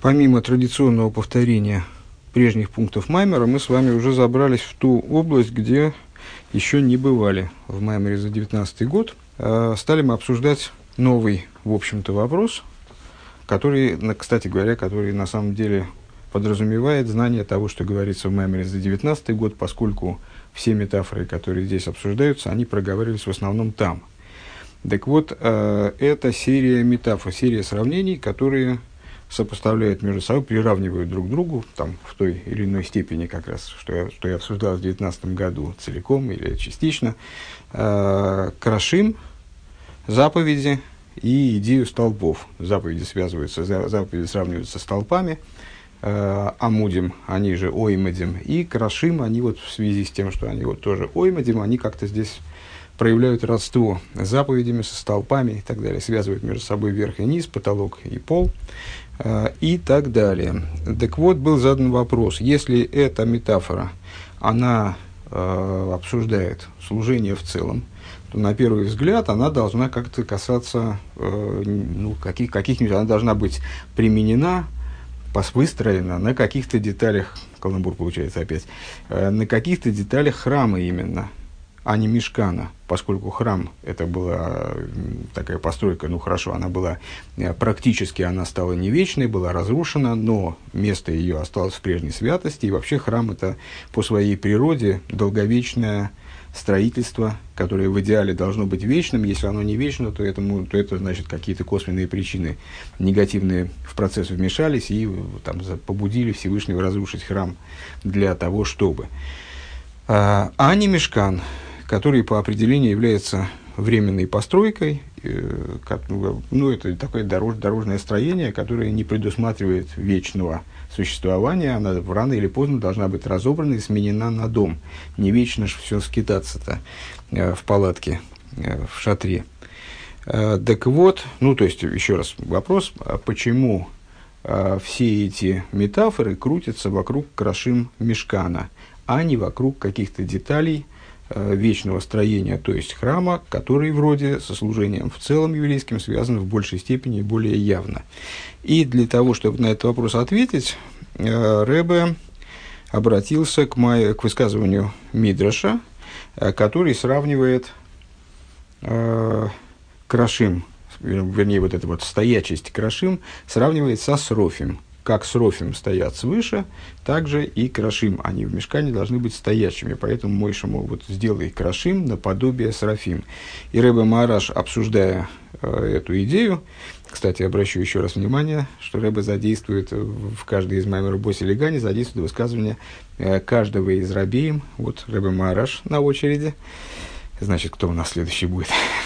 Помимо традиционного повторения прежних пунктов Маймера, мы с вами уже забрались в ту область, где еще не бывали в Маймере за 19 год. Стали мы обсуждать новый, в общем-то, вопрос, который, кстати говоря, который на самом деле подразумевает знание того, что говорится в Маймере за 19 год, поскольку все метафоры, которые здесь обсуждаются, они проговаривались в основном там. Так вот, это серия метафор, серия сравнений, которые сопоставляют между собой, приравнивают друг к другу, там, в той или иной степени, как раз, что я обсуждал в 2019 году целиком или частично, крашим, заповеди и идею столпов. Заповеди сравниваются с столпами, амудим, они же оймадим, и крашим, они вот в связи с тем, что они вот тоже оймадим, они как-то здесь проявляют родство с заповедями, со столпами и так далее, связывают между собой верх и низ, потолок и пол и так далее. Так вот, был задан вопрос, если эта метафора, она обсуждает служение в целом, то на первый взгляд она должна как-то касаться каких-нибудь, она должна быть применена, выстроена на каких-то деталях, каламбур получается опять, на каких-то деталях храма именно, а не мишкана, поскольку храм это была такая постройка, она была практически, она стала не вечной, была разрушена, но место ее осталось в прежней святости, и вообще храм это по своей природе долговечное строительство, которое в идеале должно быть вечным. Если оно не вечно, то это значит какие-то косвенные причины негативные в процесс вмешались и там побудили Всевышнего разрушить храм для того, чтобы. А не мишкан, который по определению является временной постройкой, это такое дорожное строение, которое не предусматривает вечного существования, она рано или поздно должна быть разобрана и сменена на дом. Не вечно же все скитаться-то в палатке, в шатре. Так вот, еще раз вопрос, почему все эти метафоры крутятся вокруг крашим мишкана, а не вокруг каких-то деталей вечного строения, то есть храма, который вроде со служением в целом еврейским связан в большей степени и более явно. И для того, чтобы на этот вопрос ответить, Ребе обратился к высказыванию Мидраша, который сравнивает крашим, вернее, вот эта вот стоячесть крашим, сравнивает со срофим. Как срофим стоят свыше, так же и крашим. Они в мишкане должны быть стоячими. Поэтому Мойше мол, сделай крашим наподобие срофим. И Ребе Маараш, обсуждая эту идею, кстати, обращу еще раз внимание, что Ребе задействует в каждой из Маймер Боси Легани, задействует высказывание каждого из рабеем. Вот Ребе Маараш на очереди. Значит, кто у нас следующий будет?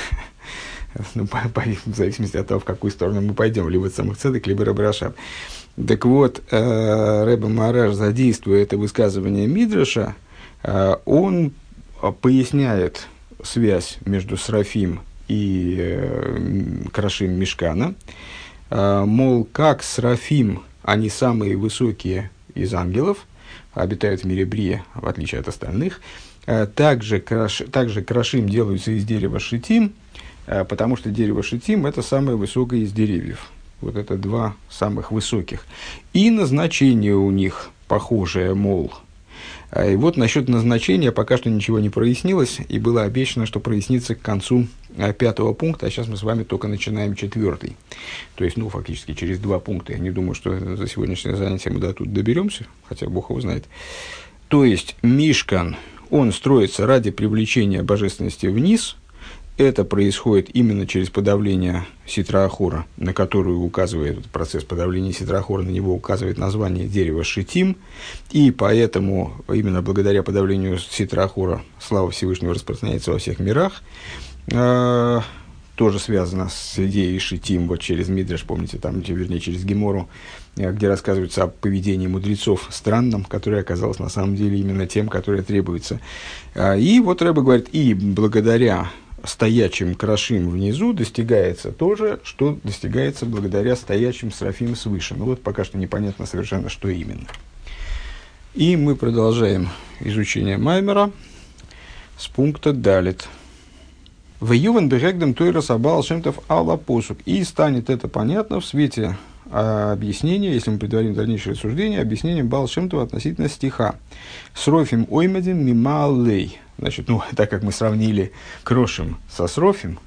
В зависимости от того, в какую сторону мы пойдем, либо Цамах Цедек, либо Ребе Рашаб. Так вот, Ребе Маараш, задействуя это высказывание Мидраша, он поясняет связь между срофим и крашим мишкана. Мол, как срофим, они самые высокие из ангелов, обитают в мире Брия, в отличие от остальных, также крашим делаются из дерева шитим, потому что дерево шитим – это самое высокое из деревьев. Вот это два самых высоких. И назначение у них похожее, мол. И вот насчет назначения пока что ничего не прояснилось, и было обещано, что прояснится к концу 5-го пункта, а сейчас мы с вами только начинаем 4-й. То есть, фактически через 2 пункта. Я не думаю, что за сегодняшнее занятие мы до тут доберемся, хотя Бог его знает. То есть, мишкан, он строится ради привлечения божественности вниз. Это происходит именно через подавление ситра ахора, на которую указывает процесс подавления ситра ахора, на него указывает название дерева шитим, и поэтому именно благодаря подавлению ситра ахора слава Всевышнего распространяется во всех мирах. Тоже связано с идеей шитим, вот через Мидраш, помните, через Гемору, где рассказывается о поведении мудрецов странном, которое оказалось на самом деле именно тем, которое требуется. И вот Ребе говорит, и благодаря стоячим крашим внизу достигается то же, что достигается благодаря стоячим срофим свыше. Пока что непонятно совершенно, что именно. И мы продолжаем изучение Маймера с пункта Далит. В Ювен Бегегдем Тойра Сабал Шемтов Алла Посук. И станет это понятно в свете объяснение, если мы предварим дальнейшее рассуждение, объяснение Баал Шем Това относительно стиха. Срофим оймедим мималей. Значит, так как мы сравнили крошим со срофим,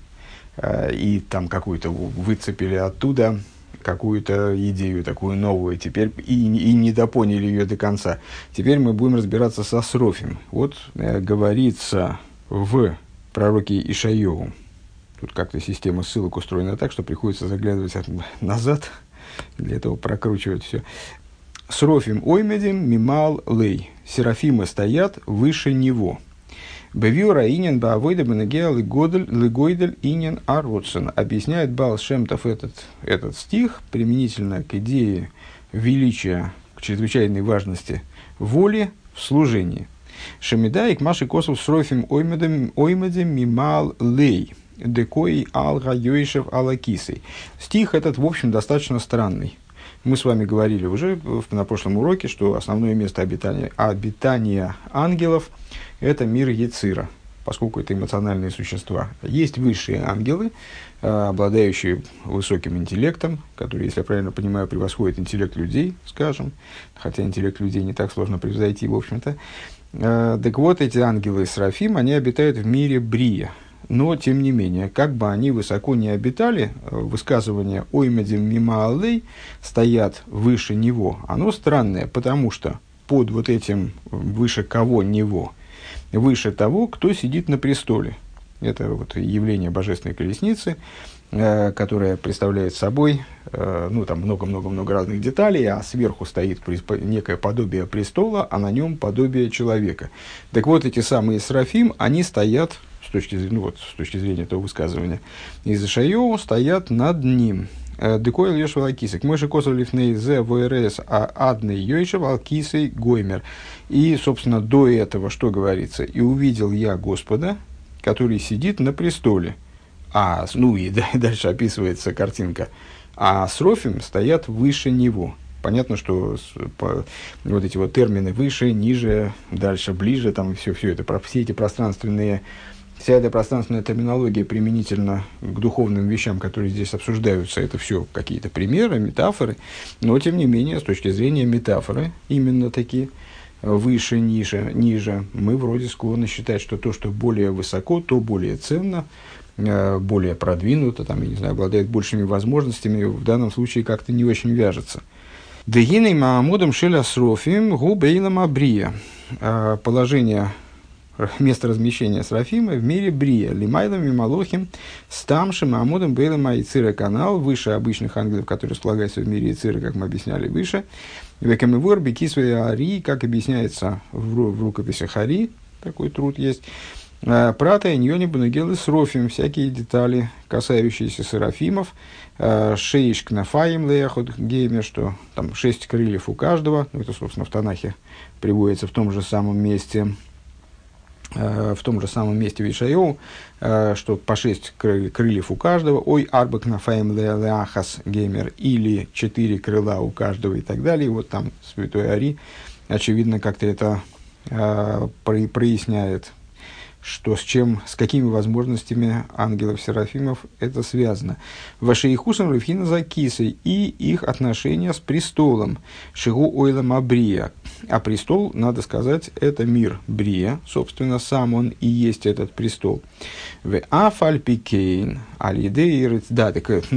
и там какую-то выцепили оттуда какую-то идею такую новую, теперь и не допоняли ее до конца. Теперь мы будем разбираться со срофим. Вот говорится в пророке Ишайову. Тут как-то система ссылок устроена так, что приходится заглядывать назад, для этого прокручивать все. Срофим оймедим мимал лей. Серафимы стоят выше него. Бевиура инин баавойда бенегеа легойдель инин ароцен. Объясняет Баал Шем Тов этот стих применительно к идее величия, к чрезвычайной важности воли в служении. Шемидаик маши косов срофим оймедем мимал лей. Декой алга йойшев алакисей. Стих этот, в общем, достаточно странный. Мы с вами говорили уже на прошлом уроке, что основное место обитания ангелов – это мир Ецира, поскольку это эмоциональные существа. Есть высшие ангелы, обладающие высоким интеллектом, которые, если я правильно понимаю, превосходят интеллект людей, скажем, хотя интеллект людей не так сложно превзойти, в общем-то. Так вот, эти ангелы Серафим, они обитают в мире Брия. Но, тем не менее, как бы они высоко не обитали, высказывание «оймедим мима алей» стоят выше него. Оно странное, потому что под вот этим «выше кого него», выше того, кто сидит на престоле. Это вот явление божественной колесницы, которая представляет собой, там много-много-много разных деталей, а сверху стоит некое подобие престола, а на нем подобие человека. Так вот, эти самые Серафим, они стоят, с точки зрения этого высказывания из Ишайоу, стоят над ним. Декойл ешев алкисик. Мой же косов лифней зе ВРС адный йойшев алкисей гоймер. И, собственно, до этого что говорится? И увидел я Господа, который сидит на престоле. И дальше описывается картинка. А срофим стоят выше него. Понятно, что вот эти вот термины выше, ниже, дальше, ближе, там все это, все эти пространственные. Вся эта пространственная терминология применительно к духовным вещам, которые здесь обсуждаются, это все какие-то примеры, метафоры, но, тем не менее, с точки зрения метафоры, именно такие, выше, ниже, мы вроде склонны считать, что то, что более высоко, то более ценно, более продвинуто, обладает большими возможностями, в данном случае как-то не очень вяжется. Дегиной маамодом шеля срофим губейлам абрия. Положение... Место размещения Серафима в мире Брия. Лимайлом и Малохим, Стамшим, Амудом, Бейлом, Айцира канал, выше обычных ангелов, которые располагаются в мире Ицира, как мы объясняли выше. Векамивор, Бекисве Ари, как объясняется в рукописях Ари, такой труд есть. Прата, Ньони, Банугелы, Срофим, всякие детали, касающиеся Серафимов. Шеиш кнафаим леяхот геймер, что там 6 крыльев у каждого. Это, собственно, в Танахе приводится в том же самом месте. В том же самом месте в Ишайоу, что по 6 крыльев у каждого, ой, арбак нафаем леахас геймер, или 4 крыла у каждого и так далее. Вот там святой Ари, очевидно, как-то это проясняет, что с какими возможностями ангелов-серафимов это связано. Вашиихусам левхина за кисой и их отношения с престолом. Шигу ойлам абрия. А престол, надо сказать, это мир Брия, собственно, сам он и есть этот престол. В афальпикейн алидейрит, да,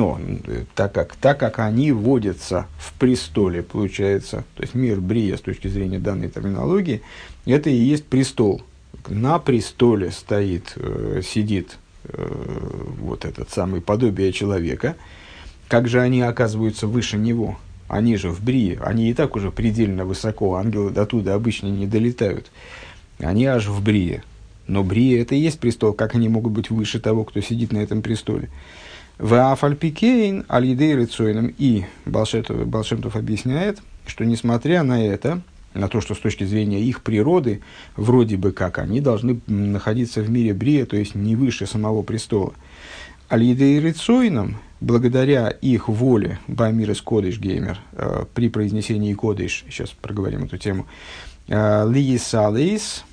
так как они водятся в престоле, получается, то есть мир Брия с точки зрения данной терминологии, это и есть престол. На престоле сидит вот этот самый подобие человека. Как же они оказываются выше него? Они же в Брии, они и так уже предельно высоко, ангелы до туда обычно не долетают. Они аж в Брии. Но Брия это и есть престол, как они могут быть выше того, кто сидит на этом престоле? В Афальпикейн аль-Едей Рецойном, и Баал Шем Тов объясняет, что несмотря на это, на то, что с точки зрения их природы, вроде бы как, они должны находиться в мире Брия, то есть не выше самого престола. Аль-Едей Рецойном, благодаря их воле, Бамирес Кодыш Геймер, при произнесении Кодыш, сейчас проговорим эту тему, Лиесалейс,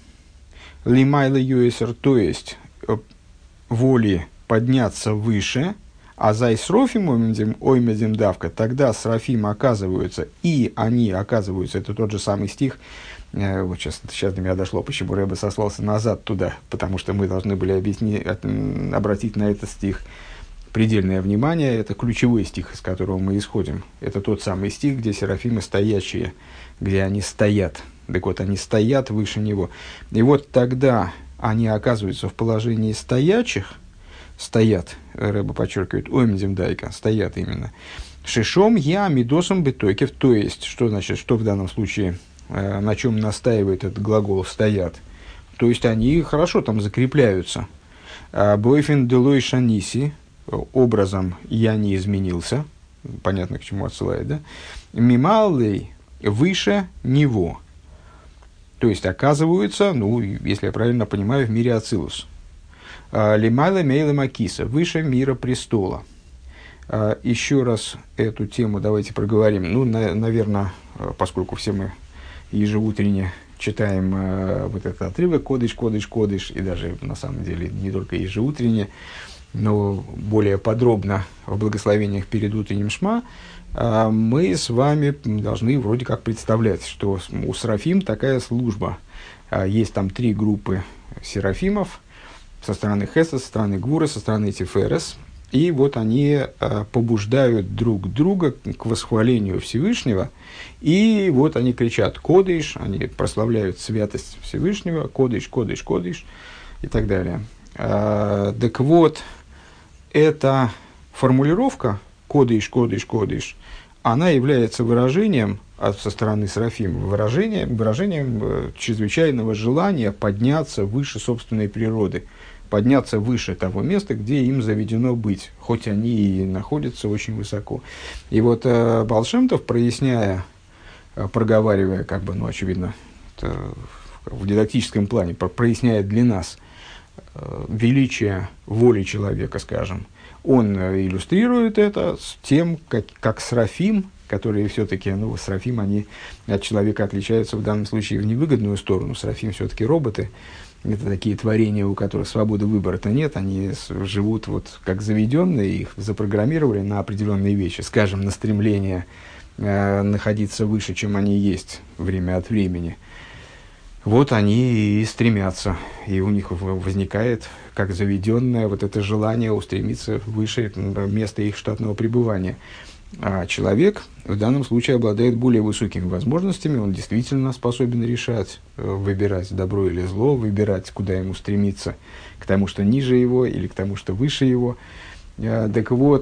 Лимайла Юэсер, то есть воли подняться выше, А за Исрофим оймедим давка, тогда Срафим оказываются, и они оказываются, это тот же самый стих, вот сейчас до меня дошло, почему Рэбе сослался назад туда, потому что мы должны были обратить на этот стих предельное внимание. Это ключевой стих, из которого мы исходим. Это тот самый стих, где серафимы стоячие, где они стоят. Так вот, они стоят выше него. И вот тогда они оказываются в положении стоячих, стоят, Рэбе подчеркивает, оймдим дайка, стоят именно. Шишом я мидосом бетойкев, то есть, что значит, что в данном случае, на чем настаивает этот глагол «стоят», то есть, они хорошо там закрепляются. Бойфен делой шаниси, образом «я не изменился», понятно, к чему отсылает, да? Мималый, выше него. То есть, оказываются, ну, если я правильно понимаю, в мире Ацилус. Лимайла мейла макиса, выше мира престола. Еще раз эту тему давайте проговорим. Ну, наверное, поскольку все мы ежеутренне читаем вот этот отрывок «Кодыш, кодыш, кодыш», и даже, на самом деле, не только ежеутренне, но более подробно в благословениях перед утренним Шма, мы с вами должны вроде как представлять, что у Серафим такая служба. Есть там 3 группы серафимов, со стороны Хеса, со стороны Гвура, со стороны Тиферес. И вот они побуждают друг друга к восхвалению Всевышнего. И вот они кричат «Кодыш», они прославляют святость Всевышнего, «Кодыш, кодыш, кодыш» и так далее. Так вот, эта формулировка «Кодыш, кодыш, кодыш», она является выражением, со стороны Серафима, выражением чрезвычайного желания подняться выше собственной природы, подняться выше того места, где им заведено быть, хоть они и находятся очень высоко. И вот Баал Шем Тов, проясняя, проговаривая, как бы, ну, очевидно, в дидактическом плане, проясняет для нас величие воли человека, скажем, он иллюстрирует это с тем, как Серафим, которые все-таки, ну, Серафим, они от человека отличаются в данном случае в невыгодную сторону. Серафим все-таки роботы, это такие творения, у которых свободы выбора-то нет, они живут вот как заведенные, их запрограммировали на определенные вещи, скажем, на стремление находиться выше, чем они есть время от времени. Вот они и стремятся, и у них возникает, как заведенное, вот это желание устремиться выше места их штатного пребывания. А человек в данном случае обладает более высокими возможностями, он действительно способен решать, выбирать добро или зло, выбирать, куда ему стремиться, к тому, что ниже его, или к тому, что выше его. Так вот,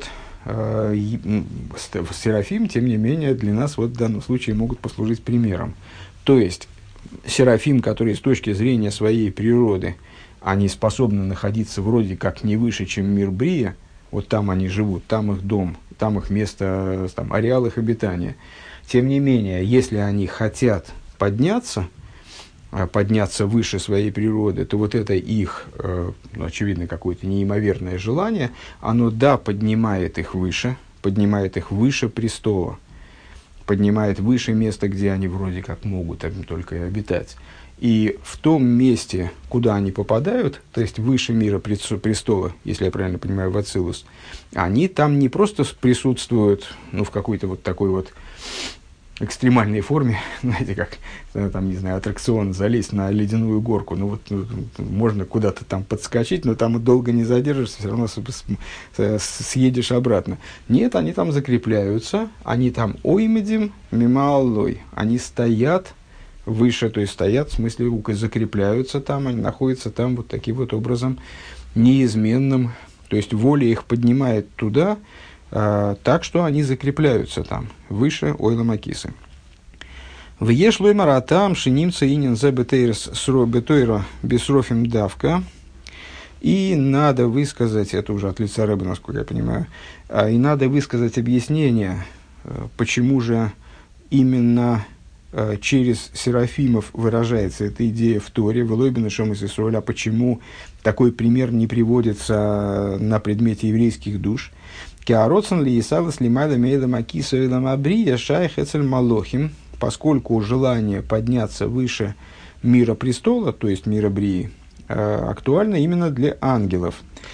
Серафим, тем не менее, для нас вот в данном случае могут послужить примером. То есть, Серафим, которые с точки зрения своей природы, они способны находиться вроде как не выше, чем мир Брия, вот там они живут, там их дом, там их место, там, ареал их обитания. Тем не менее, если они хотят подняться выше своей природы, то вот это их, очевидно, какое-то неимоверное желание, оно, да, поднимает их выше престола, поднимает выше места, где они вроде как могут только и обитать. И в том месте, куда они попадают, то есть выше мира престола, если я правильно понимаю, в Ацилус, они там не просто присутствуют, ну, в какой-то вот такой вот экстремальной форме, знаете, как, там, не знаю, аттракцион, залезть на ледяную горку, ну, вот можно куда-то там подскочить, но там долго не задержишься, все равно съедешь обратно. Нет, они там закрепляются, они там оймедим мимааллой, они стоят выше, то есть стоят, в смысле, закрепляются там, они находятся там вот таким вот образом неизменным, то есть воля их поднимает туда, так что они закрепляются там, выше ойла макисы. В ешлой маратам шинимца инин зе бетейрс бетойра бесрофим давка. И надо высказать, это уже от лица Рэба, насколько я понимаю, и надо высказать объяснение, почему же именно через серафимов выражается эта идея в Торе, в Элойбен Шом из Исроэля, почему такой пример не приводится на предмете еврейских душ. Кеароцен ли Исавас ли Майда Мейда Макиса и Ламабрия Шайх Эцель Малохим, поскольку желание подняться выше мира престола, то есть мира Брии, актуально именно для ангелов.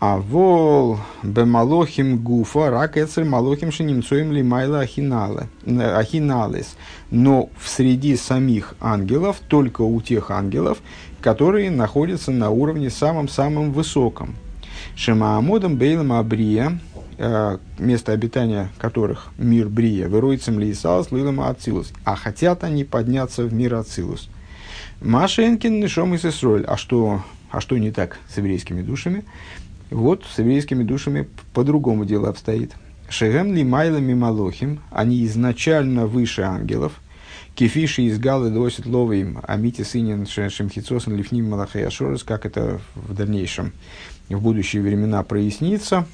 Авол бемалохим гуфа рак эцель малохим шинимцоим лимайла ахиналес. Но среди самих ангелов, только у тех ангелов, которые находятся на уровне самым-самым высоком. Шемаамодом бейлам абрия, место обитания которых мир брия, веруицем лисалс лилам ацилус, а хотят они подняться в мир ацилус. Машенкин нишом из Исроль. А что не так с еврейскими душами? Вот с еврейскими душами по-другому дело обстоит. Шегем ли майлами малохим, они изначально выше ангелов. Кефиши из галы досит ловим, амити сынен шемхицосен лифним малахей ашорес, как это в дальнейшем, в будущие времена прояснится,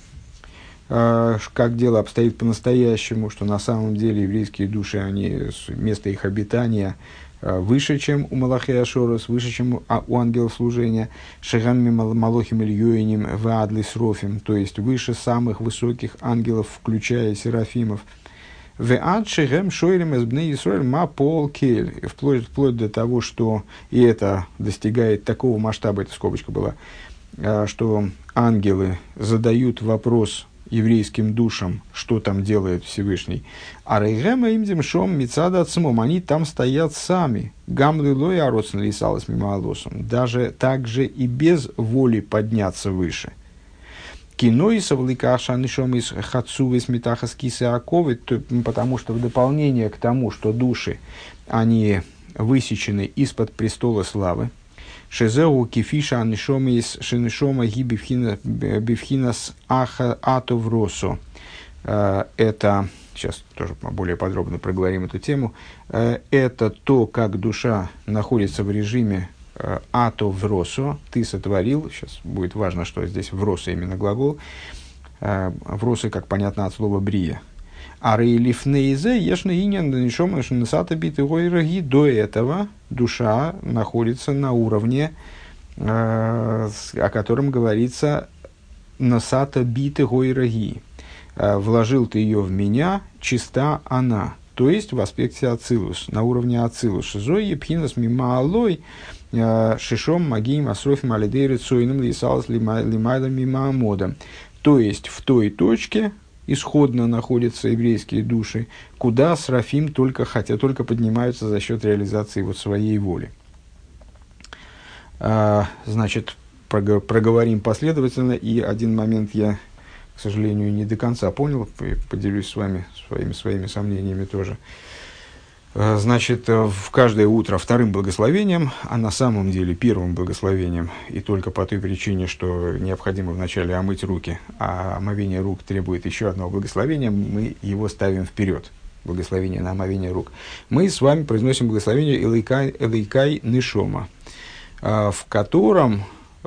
как дело обстоит по-настоящему, что на самом деле еврейские души, они, место их обитания выше, чем у Малахей Ашорос, выше, чем у ангелов служения, шагами малохим ильёиним ваадлис рофим, то есть выше самых высоких ангелов, включая серафимов. Веад шагам шойлем из бней Исроэль ма пол кель, вплоть до того, что, и это достигает такого масштаба, это скобочка была, что ангелы задают вопрос еврейским душам, что там делает Всевышний. А рейгема им демшом мицада отцмом, они там стоят сами. Гамлы лой ароцн лисалас мимаалосом. Даже так же и без воли подняться выше. Кино и совликаша нишом из хацувы сметаха скисы оковы, потому что в дополнение к тому, что души, они высечены из-под престола славы, Шезеу кефиша анишома из шинишома ги бифхинас атовросо. Это, сейчас тоже более подробно проговорим эту тему, это то, как душа находится в режиме атовросо, ты сотворил, сейчас будет важно, что здесь вросо именно глагол, вросо, как понятно от слова брия. А рейлифнейзе ешна иньян нишома шинасата биты гойраги. До этого душа находится на уровне, о котором говорится насата биты гойраги. Вложил ты ее в меня, чиста она. То есть в аспекте ацилус, на уровне ацилус. Шизой епхинас мимаалой шишом магиим асрофим алидейры цойным лисалс лимайла мимаамода. То есть в той точке исходно находятся еврейские души, куда срафим только поднимаются за счет реализации вот своей воли. Значит, проговорим последовательно, и один момент я, к сожалению, не до конца понял, поделюсь с вами своими сомнениями тоже. Значит, в каждое утро вторым благословением, а на самом деле первым благословением, и только по той причине, что необходимо вначале омыть руки, а омовение рук требует еще одного благословения, мы его ставим вперед, благословение на омовение рук. Мы с вами произносим благословение Элейкай Нишома, в котором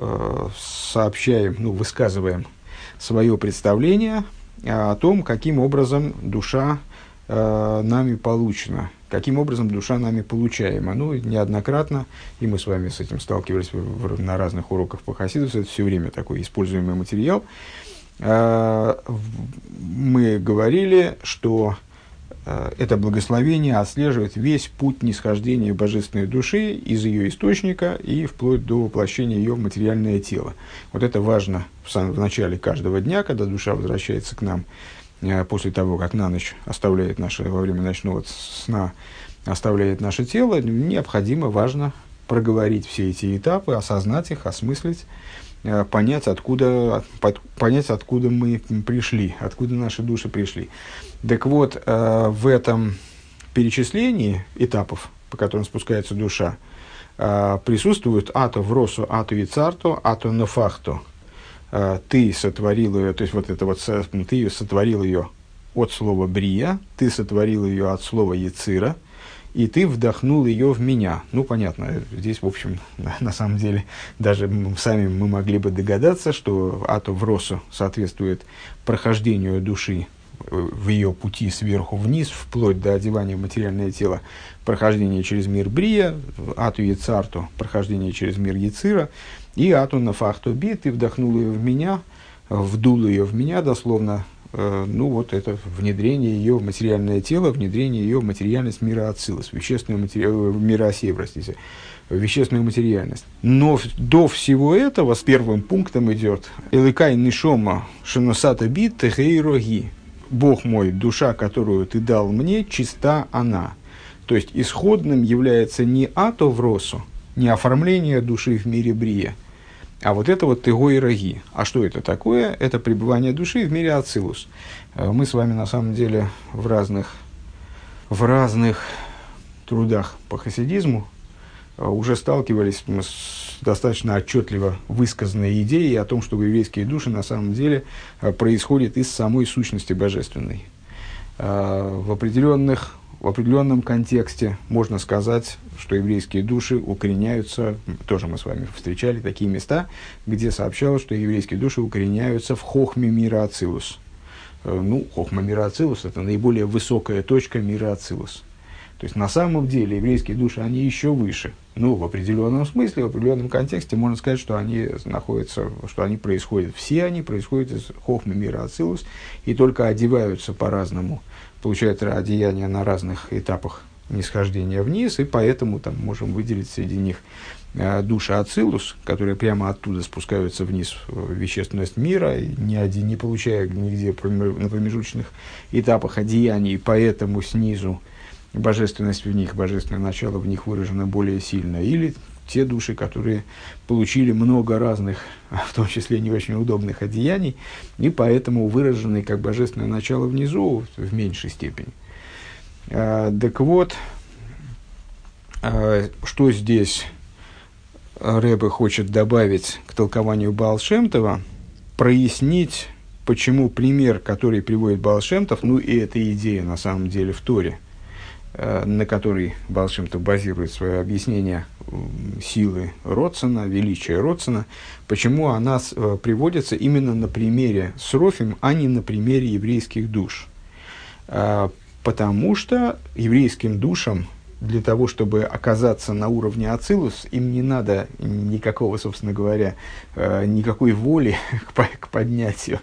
высказываем свое представление о том, каким образом душа нами получена, каким образом душа нами получаема. Неоднократно, и мы с вами с этим сталкивались на разных уроках по хасидусу, это все время такой используемый материал. Мы говорили, что это благословение отслеживает весь путь нисхождения божественной души из ее источника и вплоть до воплощения ее в материальное тело. Вот это важно в начале каждого дня, когда душа возвращается к нам, после того, как на ночь оставляет во время ночного сна оставляет наше тело, необходимо, важно проговорить все эти этапы, осознать их, осмыслить, понять, откуда мы пришли, откуда наши души пришли. Так вот, в этом перечислении этапов, по которым спускается душа, присутствуют ато вросу, ато вицарто, ато нафахто. Ты сотворил ее, то есть ты сотворил ее от слова брия, ты сотворил ее от слова яцира, и ты вдохнул ее в меня. Понятно, здесь, в общем, на самом деле, даже сами мы могли бы догадаться, что ато вросу соответствует прохождению души в ее пути сверху вниз, вплоть до одевания в материальное тело, прохождение через мир брия, ату яцарту, прохождение через мир яцира, и ату нафахто би, ты вдохнул ее в меня, вдул ее в меня, дословно ну вот это внедрение ее в материальное тело, внедрение ее в материальность мира Ацилус, в вещественную мира Осия, простите, в вещественную материальность. Но до всего этого с первым пунктом идет «Элыкай нишома шиносата бит техейроги». «Бог мой, душа, которую ты дал мне, чиста она». То есть исходным является не атовросу, не оформление души в мире брия, а вот это вот тыго и роги. А что это такое? Это пребывание души в мире Ацилус. Мы с вами на самом деле в разных трудах по хасидизму уже сталкивались с достаточно отчетливо высказанной идеей о том, что еврейские души на самом деле происходят из самой сущности божественной. В определенном контексте можно сказать, что еврейские души укореняются, тоже мы с вами встречали такие места, где сообщалось, что еврейские души укореняются в хохме мира Ацилус. Хохма мира Ацилус – это наиболее высокая точка мира Ацилус. То есть, на самом деле, еврейские души, они еще выше. В определенном смысле, в определенном контексте можно сказать, что они происходят, все они происходят из хохмы мира Ацилус, и только одеваются по-разному, получают одеяния на разных этапах нисхождения вниз, и поэтому там можем выделить среди них души Ацилус, которые прямо оттуда спускаются вниз в вещественность мира, не получая нигде на промежуточных этапах одеяний, поэтому снизу божественность в них, божественное начало в них выражено более сильно, или те души, которые получили много разных, в том числе не очень удобных одеяний, и поэтому выражены как божественное начало внизу в меньшей степени. Так вот, что здесь Ребе хочет добавить к толкованию Баал Шем Това, прояснить, почему пример, который приводит Баал Шем Тов, и эта идея на самом деле в Торе, на которой Баал Шем Тов базирует свое объяснение силы Роцена, величия Роцена, почему она приводится именно на примере Срофим, а не на примере еврейских душ. Потому что еврейским душам, для того, чтобы оказаться на уровне Ацилус, им не надо никакого, собственно говоря, никакой воли к поднятию,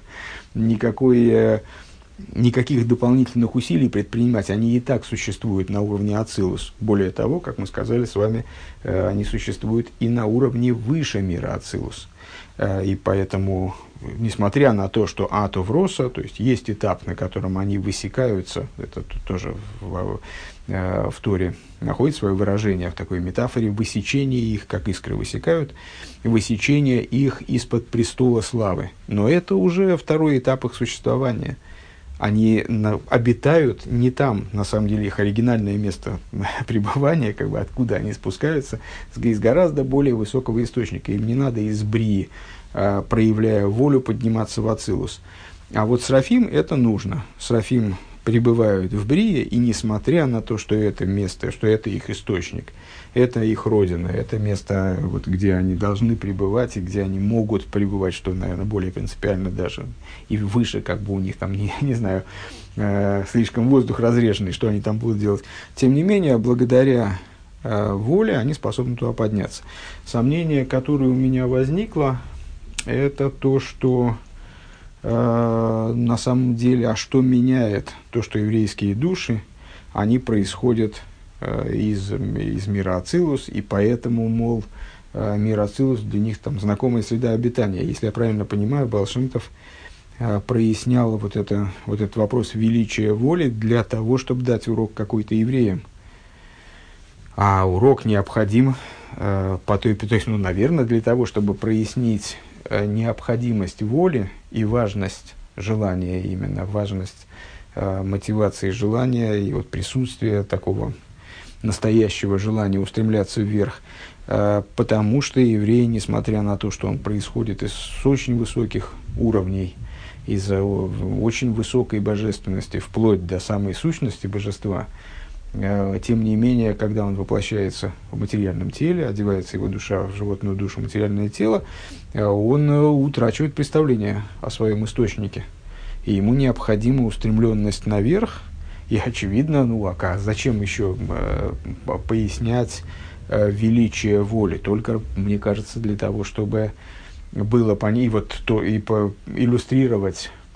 никаких дополнительных усилий предпринимать. Они и так существуют на уровне Ацилус. Более того, как мы сказали с вами, они существуют и на уровне выше мира Ацилус. И поэтому, несмотря на то, что Атовроса, то есть есть этап, на котором они высекаются, это тоже в Торе находит свое выражение в такой метафоре, высечение их, как искры высекают, высечение их из-под престола славы. Но это уже второй этап их существования. Они обитают не там, на самом деле, их оригинальное место пребывания, откуда они спускаются, из гораздо более высокого источника. Им не надо из Брии, проявляя волю, подниматься в Ацилус. А вот Срафим это нужно. Срафим пребывают в Брии, и несмотря на то, что это место, что это их источник, это их родина, это место, где они должны пребывать, и где они могут пребывать, что, наверное, более принципиально даже, и выше, у них там, не знаю, слишком воздух разреженный, что они там будут делать. Тем не менее, благодаря воле они способны туда подняться. Сомнение, которое у меня возникло, это то, что на самом деле, что меняет то, что еврейские души, они происходят из мира Ацилус, и поэтому, мир Ацилус для них там знакомая среда обитания. Если я правильно понимаю, Баал Шем Тов прояснял этот вопрос величия воли для того, чтобы дать урок какой-то евреям. А урок необходим, наверное, для того, чтобы прояснить необходимость воли и важность желания, именно важность мотивации желания и присутствия такого настоящего желания устремляться вверх, потому что еврей, несмотря на то, что он происходит из очень высоких уровней, из очень высокой божественности, вплоть до самой сущности божества, тем не менее, когда он воплощается в материальном теле, одевается его душа в животную душу, материальное тело, он утрачивает представление о своем источнике. И ему необходима устремленность наверх. И очевидно, зачем еще пояснять величие воли? Только, мне кажется, для того, чтобы было по ней, иллюстрировать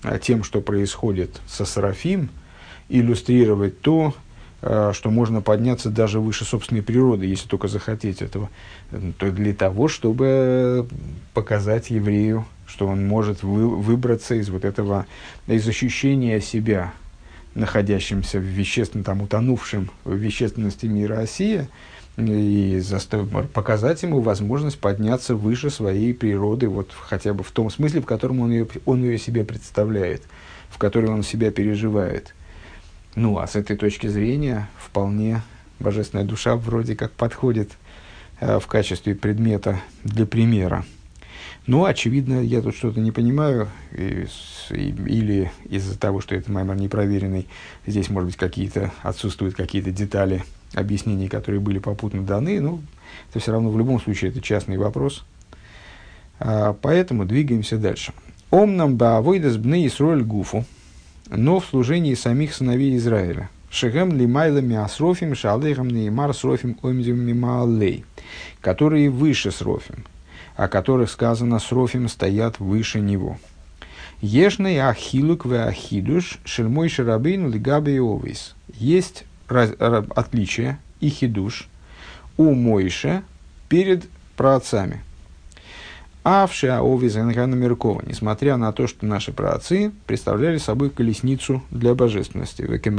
тем, что происходит со Серафим, иллюстрировать то, что можно подняться даже выше собственной природы, если только захотеть этого, то для того, чтобы показать еврею, что он может выбраться из вот этого, из ощущения себя, находящимся в вещественном, там, утонувшим в вещественности мира Осия, и показать ему возможность подняться выше своей природы, вот хотя бы в том смысле, в котором он ее себе представляет, в котором он себя переживает. Ну, а с этой точки зрения вполне божественная душа вроде как подходит в качестве предмета для примера. Но, очевидно, я тут что-то не понимаю, или из-за того, что это маймар непроверенный, здесь, может быть, отсутствуют какие-то детали объяснений, которые были попутно даны. Ну, это все равно в любом случае это частный вопрос. Поэтому двигаемся дальше. «Омнам баавойдас бней Исроэль гуфу», но в служении самих сыновей Израиля. «Шехем лимайлами асрофим шалейхам неймар срофим омдим мимаалей», которые выше срофим, о которых сказано «срофим стоят выше него». «Ешный ахилук ве ахидуш шельмой шарабейну лигаби овис». Есть отличие и хидуш у Мойше перед праотцами. Авши овис Меркова, несмотря на то, что наши праотцы представляли собой колесницу для божественности.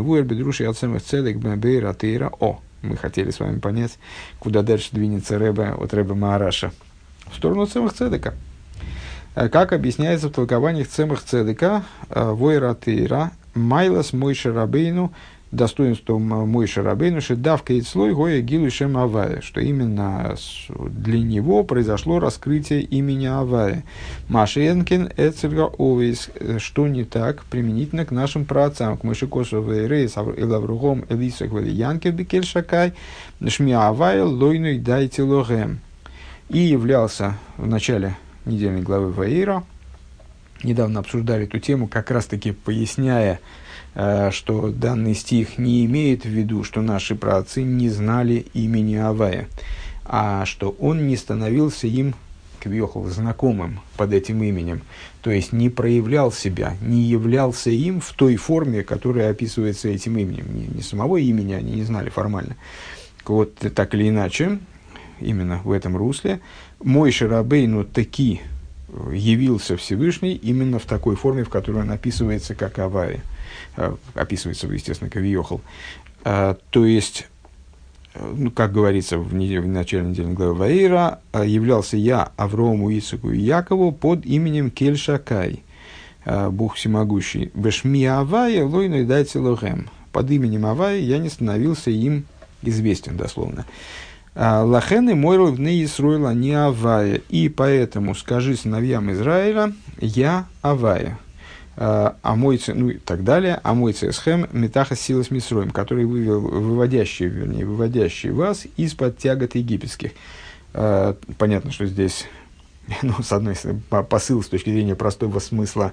Мы хотели с вами понять, куда дальше двинется Ребе от Ребе Маараша. В сторону Цемах Цедека. Как объясняется в толкованиях Цемах Цедека, Войра Тейра, Майлас Мойше Рабейну, достоинством Мойше Рабейну, Шедавка и Цлой Гоя Гилу Шем Авая, что именно для него произошло раскрытие имени Авая. Машенкин Эцерга Овейс, что не так применительно к нашим праотцам, к Мойше Косову Рейс, Элавругом, Элисах Янкев Бекель Шакай, Шми Авая, Лойну Дайте Логем. И являлся в начале недельной главы Ваира, недавно обсуждали эту тему, как раз-таки поясняя, что данный стих не имеет в виду, что наши праотцы не знали имени Авая, а что он не становился им, квьохол, знакомым под этим именем, то есть не проявлял себя, не являлся им в той форме, которая описывается этим именем. Не самого имени они не знали формально. Вот так или иначе, именно в этом русле, Мойше Рабейну таки явился Всевышний именно в такой форме, в которой он описывается как Авая. Описывается, естественно, Кавиохал. То есть, ну, как говорится в начале недельной главы Ваира, являлся я Аврому, Ицхаку и Якову под именем Кель-Шакай, Бог всемогущий. Бешми Авая, лойной дайте лохем. Под именем Авая я не становился им известен, дословно. Лахены мойрл вне Исруэла не Авая. И поэтому скажи сыновьям Израиля, я Авая. Ну и так далее, а мой цесхем метаха силас мисроим, который выводящий вас из-под тягот египетских. Понятно, что здесь, ну, с одной стороны, посыл с точки зрения простого смысла,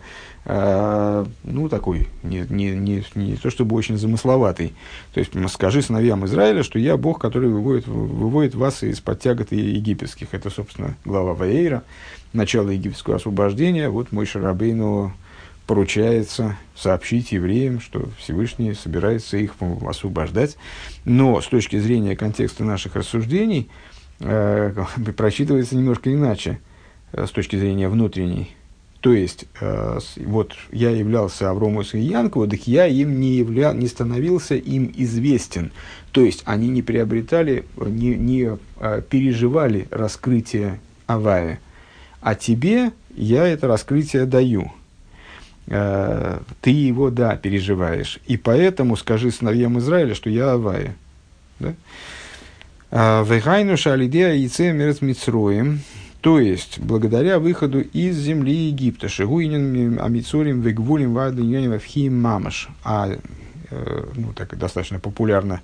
ну, такой, не то чтобы очень замысловатый. То есть, скажи сыновьям Израиля, что я Бог, который выводит вас из-под тягот египетских. Это, собственно, глава Ваейра, начало египетского освобождения. Вот Мойше Рабейну поручается сообщить евреям, что Всевышний собирается их освобождать. Но с точки зрения контекста наших рассуждений просчитывается немножко иначе, с точки зрения внутренней. То есть, вот я являлся Аврому и Янкову, так я им не становился им известен. То есть, они не приобретали, не переживали раскрытие Авая. А тебе я это раскрытие даю. Ты его, да, переживаешь. И поэтому скажи сыновьям Израиля, что я Авая. Вегайну шалидея яйце мерец мицроем. То есть, благодаря выходу из земли Египта. Шигуинин амицорим вегвулим вадыньоним авхим мамаш. Ну, так достаточно популярна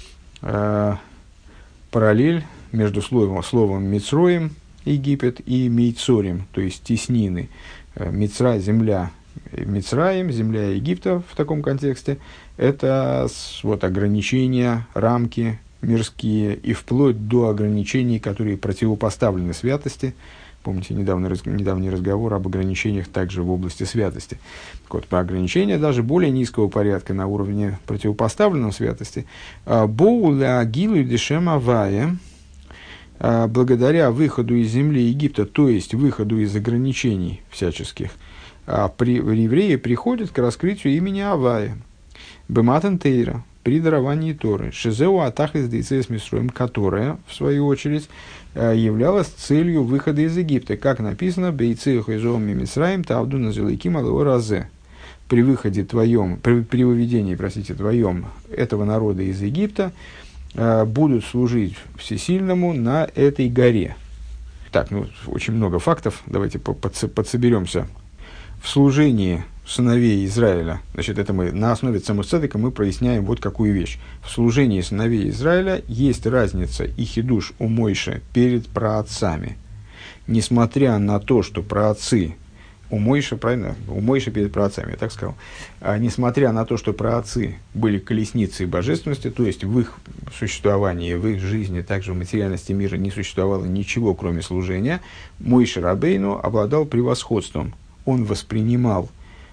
параллель между словом мицроем, Египет, и мейцорим, то есть теснины. Мицра, земля, Мицраим, земля Египта в таком контексте, это вот ограничения, рамки мирские и вплоть до ограничений, которые противопоставлены святости помните, недавний разговор об ограничениях также в области святости. Так вот, по ограничения даже более низкого порядка на уровне противопоставленном святости. Боуля гилу дешем авая, благодаря выходу из земли Египта, то есть выходу из ограничений всяческих, евреи приходят к раскрытию имени Авая. Бематан Тейра, при даровании Торы. Шизеу атахлис дейцес мисроим, которая, в свою очередь, являлась целью выхода из Египта. Как написано, бейцех изоом мимисраим тавду назелайким алео разе. При выходе твоем, при выведении, твоем этого народа из Египта будут служить всесильному на этой горе. Так, очень много фактов, давайте подсоберемся. В служении сыновей Израиля, значит, это мы на основе Цемус-Цедека мы проясняем вот какую вещь. В служении сыновей Израиля есть разница и хидуш у Мойше перед праотцами. Несмотря на то, что праотцы у Мойше, правильно? У Мойше перед праотцами, я так сказал. Несмотря на то, что праотцы были колесницей божественности, то есть в их существовании, в их жизни, также в материальности мира не существовало ничего, кроме служения, Мойше Рабейну обладал превосходством. Он воспринимал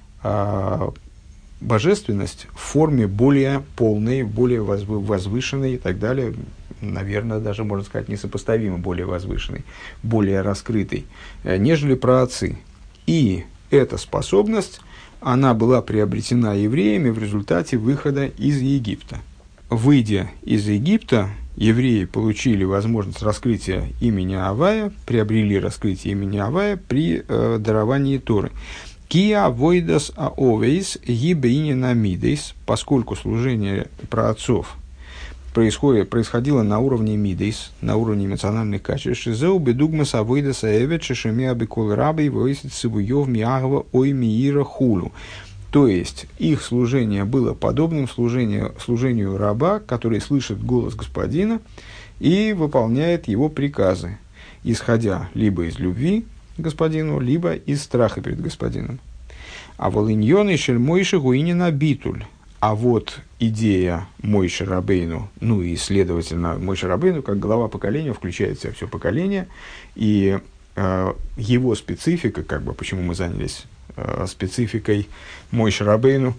божественность в форме более полной, более возвышенной и так далее, наверное, даже, можно сказать, несопоставимо более возвышенной, более раскрытой, нежели праотцы. И эта способность, она была приобретена евреями в результате выхода из Египта. Выйдя из Египта, евреи получили возможность раскрытия имени Авая, приобрели раскрытие имени Авая при даровании Торы. Киа войдас аовейс гибейнинамидейс, поскольку служение праотцов происходило на уровне мидейс, на уровне эмоциональных качеств. Шизеу бедугмас авойдас аэвет шешемеа бекол рабей войсит сивуев миагва ой миира хулу. То есть, их служение было подобным служению раба, который слышит голос господина и выполняет его приказы, исходя либо из любви к господину, либо из страха перед господином. А волыньон и шель Мойше гуинина битуль. А вот идея Мойше Рабейну, ну и, следовательно, Мойше Рабейну, как глава поколения, включает в себя все поколение, и его специфика, как бы, почему мы занялись спецификой Мойше Рабейну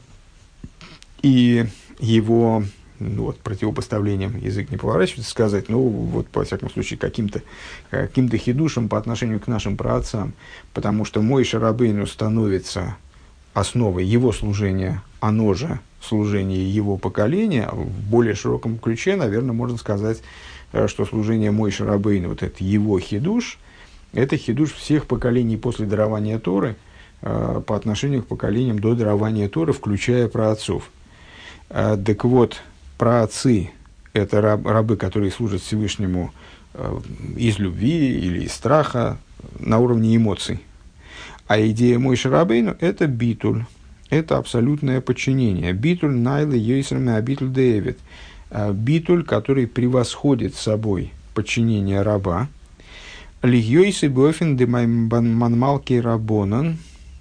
и его противопоставлением, язык не поворачивается, сказать, во всяком случае, каким-то хидушем по отношению к нашим праотцам, потому что Мойше Рабейну становится основой его служения, оно же служение его поколения. В более широком ключе, наверное, можно сказать, что служение Мойше Рабейну, вот это его хидуш, это хидуш всех поколений после дарования Торы, по отношению к поколениям до дарования Торы, включая праотцов. Так вот, праотцы – это рабы, которые служат Всевышнему из любви или из страха на уровне эмоций. А идея Мойше Рабейну – это битуль, это абсолютное подчинение. Битуль найлы йойсерме абитуль деевит. Битуль, который превосходит собой подчинение раба. Льёйсы бофин де манмалки рабонан,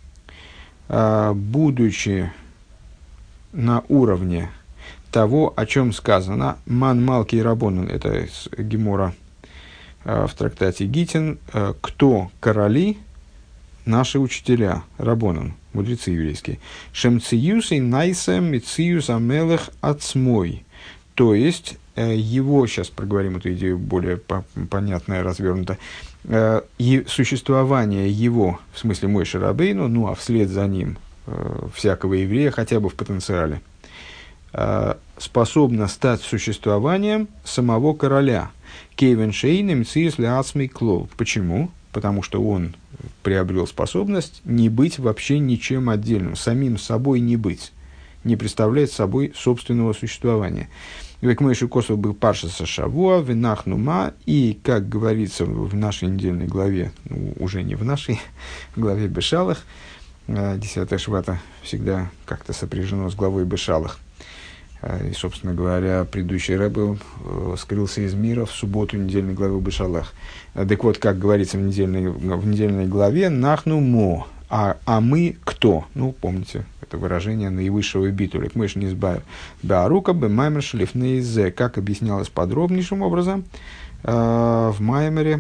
будучи на уровне того, о чем сказано, ман малки рабонан, это из Гемора в трактате Гитин, кто короли, наши учителя, рабонан, мудрецы еврейские, шемциюс и найсем мициюс амелех ацмой, то есть его, сейчас проговорим эту идею более понятно и развернуто, существование его, в смысле Мойше Рабейну, а вслед за ним всякого еврея, хотя бы в потенциале, способно стать существованием самого короля. Кейвен Шейнем Цисли Ацмей Клол. Почему? Потому что он приобрел способность не быть вообще ничем отдельным, самим собой не быть, не представлять собой собственного существования. Векмойши Косов был Парша Сашавуа, Венахнума, и, как говорится в нашей недельной главе, уже не в нашей главе Бешалах, 10 Швата всегда как-то сопряжено с главой Бешалах. И, собственно говоря, предыдущий рэбб скрылся из мира в субботу недельной главы Бешалах. Так вот, как говорится в недельной главе, «Нахну мо», а мы кто? Помните, это выражение наивысшего битуля. Мы же не избавим. Да, рука бы маймер шлифнейзе, как объяснялось подробнейшим образом в маймере,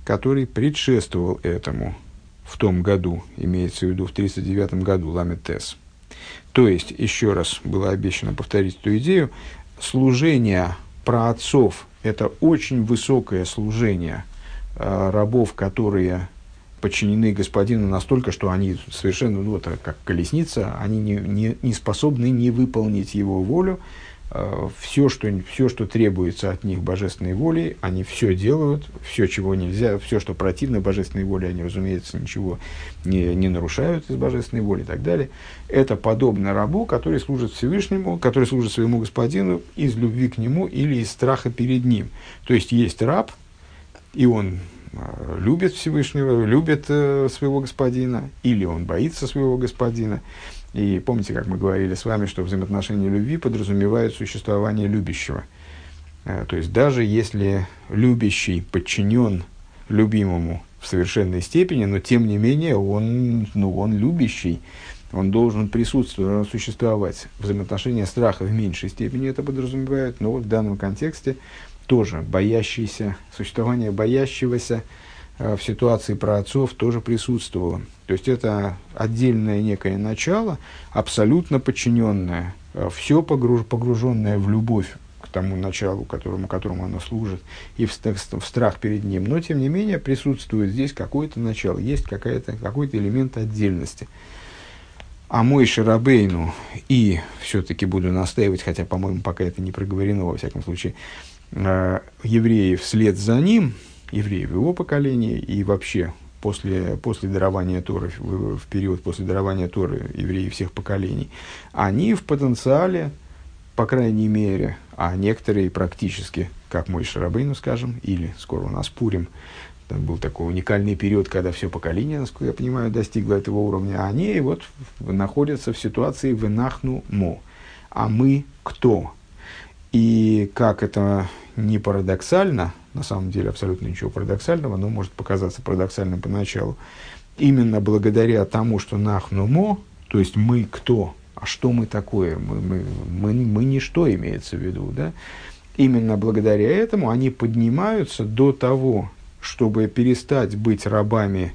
который предшествовал этому в том году, имеется в виду в 39 году, ламет тес. То есть, еще раз было обещано повторить эту идею, служение праотцов – это очень высокое служение рабов, которые подчинены господину настолько, что они совершенно, ну, это как колесница, они не способны не выполнить его волю. Все, что требуется от них божественной волей, они все делают, все, чего нельзя, все, что противно божественной воле, они, разумеется, ничего не нарушают из божественной воли и так далее. Это подобно рабу, который служит Всевышнему, который служит своему господину из любви к нему или из страха перед ним. То есть раб, и он любит Всевышнего, любит своего господина, или он боится своего господина. И помните, как мы говорили с вами, что взаимоотношения любви подразумевают существование любящего. То есть даже если любящий подчинен любимому в совершенной степени, но тем не менее он любящий, он должен присутствовать, должен существовать. Взаимоотношения страха в меньшей степени это подразумевают, но вот в данном контексте тоже существование боящегося в ситуации праотцов тоже присутствовало. То есть это отдельное некое начало, абсолютно подчиненное, все погруженное в любовь к тому началу, которому оно служит, и в страх перед ним. Но, тем не менее, присутствует здесь какое-то начало, есть какой-то элемент отдельности. А Мойше Рабейну, и все-таки буду настаивать, хотя, по-моему, пока это не проговорено, во всяком случае, евреи вслед за ним, евреи в его поколении и вообще после дарования Торы, в период после дарования Торы евреи всех поколений, они в потенциале, по крайней мере, а некоторые практически, как Мойше Рабейну, скажем, или скоро у нас Пурим, там был такой уникальный период, когда все поколение, насколько я понимаю, достигло этого уровня, они вот находятся в ситуации «венахну мо». А мы кто? И как это не парадоксально, на самом деле абсолютно ничего парадоксального, но может показаться парадоксальным поначалу, именно благодаря тому, что нахнумо, то есть мы кто, а что мы такое, мы ничто, имеется в виду, да? Именно благодаря этому они поднимаются до того, чтобы перестать быть рабами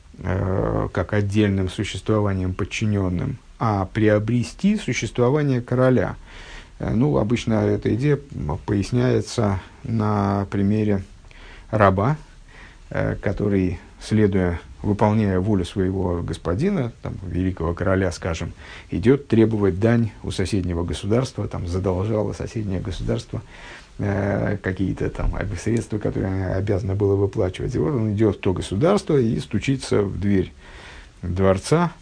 как отдельным существованием подчиненным, а приобрести существование короля. Ну, обычно эта идея поясняется на примере раба, который, выполняя волю своего господина, там, великого короля, скажем, идет требовать дань у соседнего государства, там, задолжало соседнее государство какие-то там средства, которые обязано было выплачивать. И вот он идет в то государство и стучится в дверь дворца,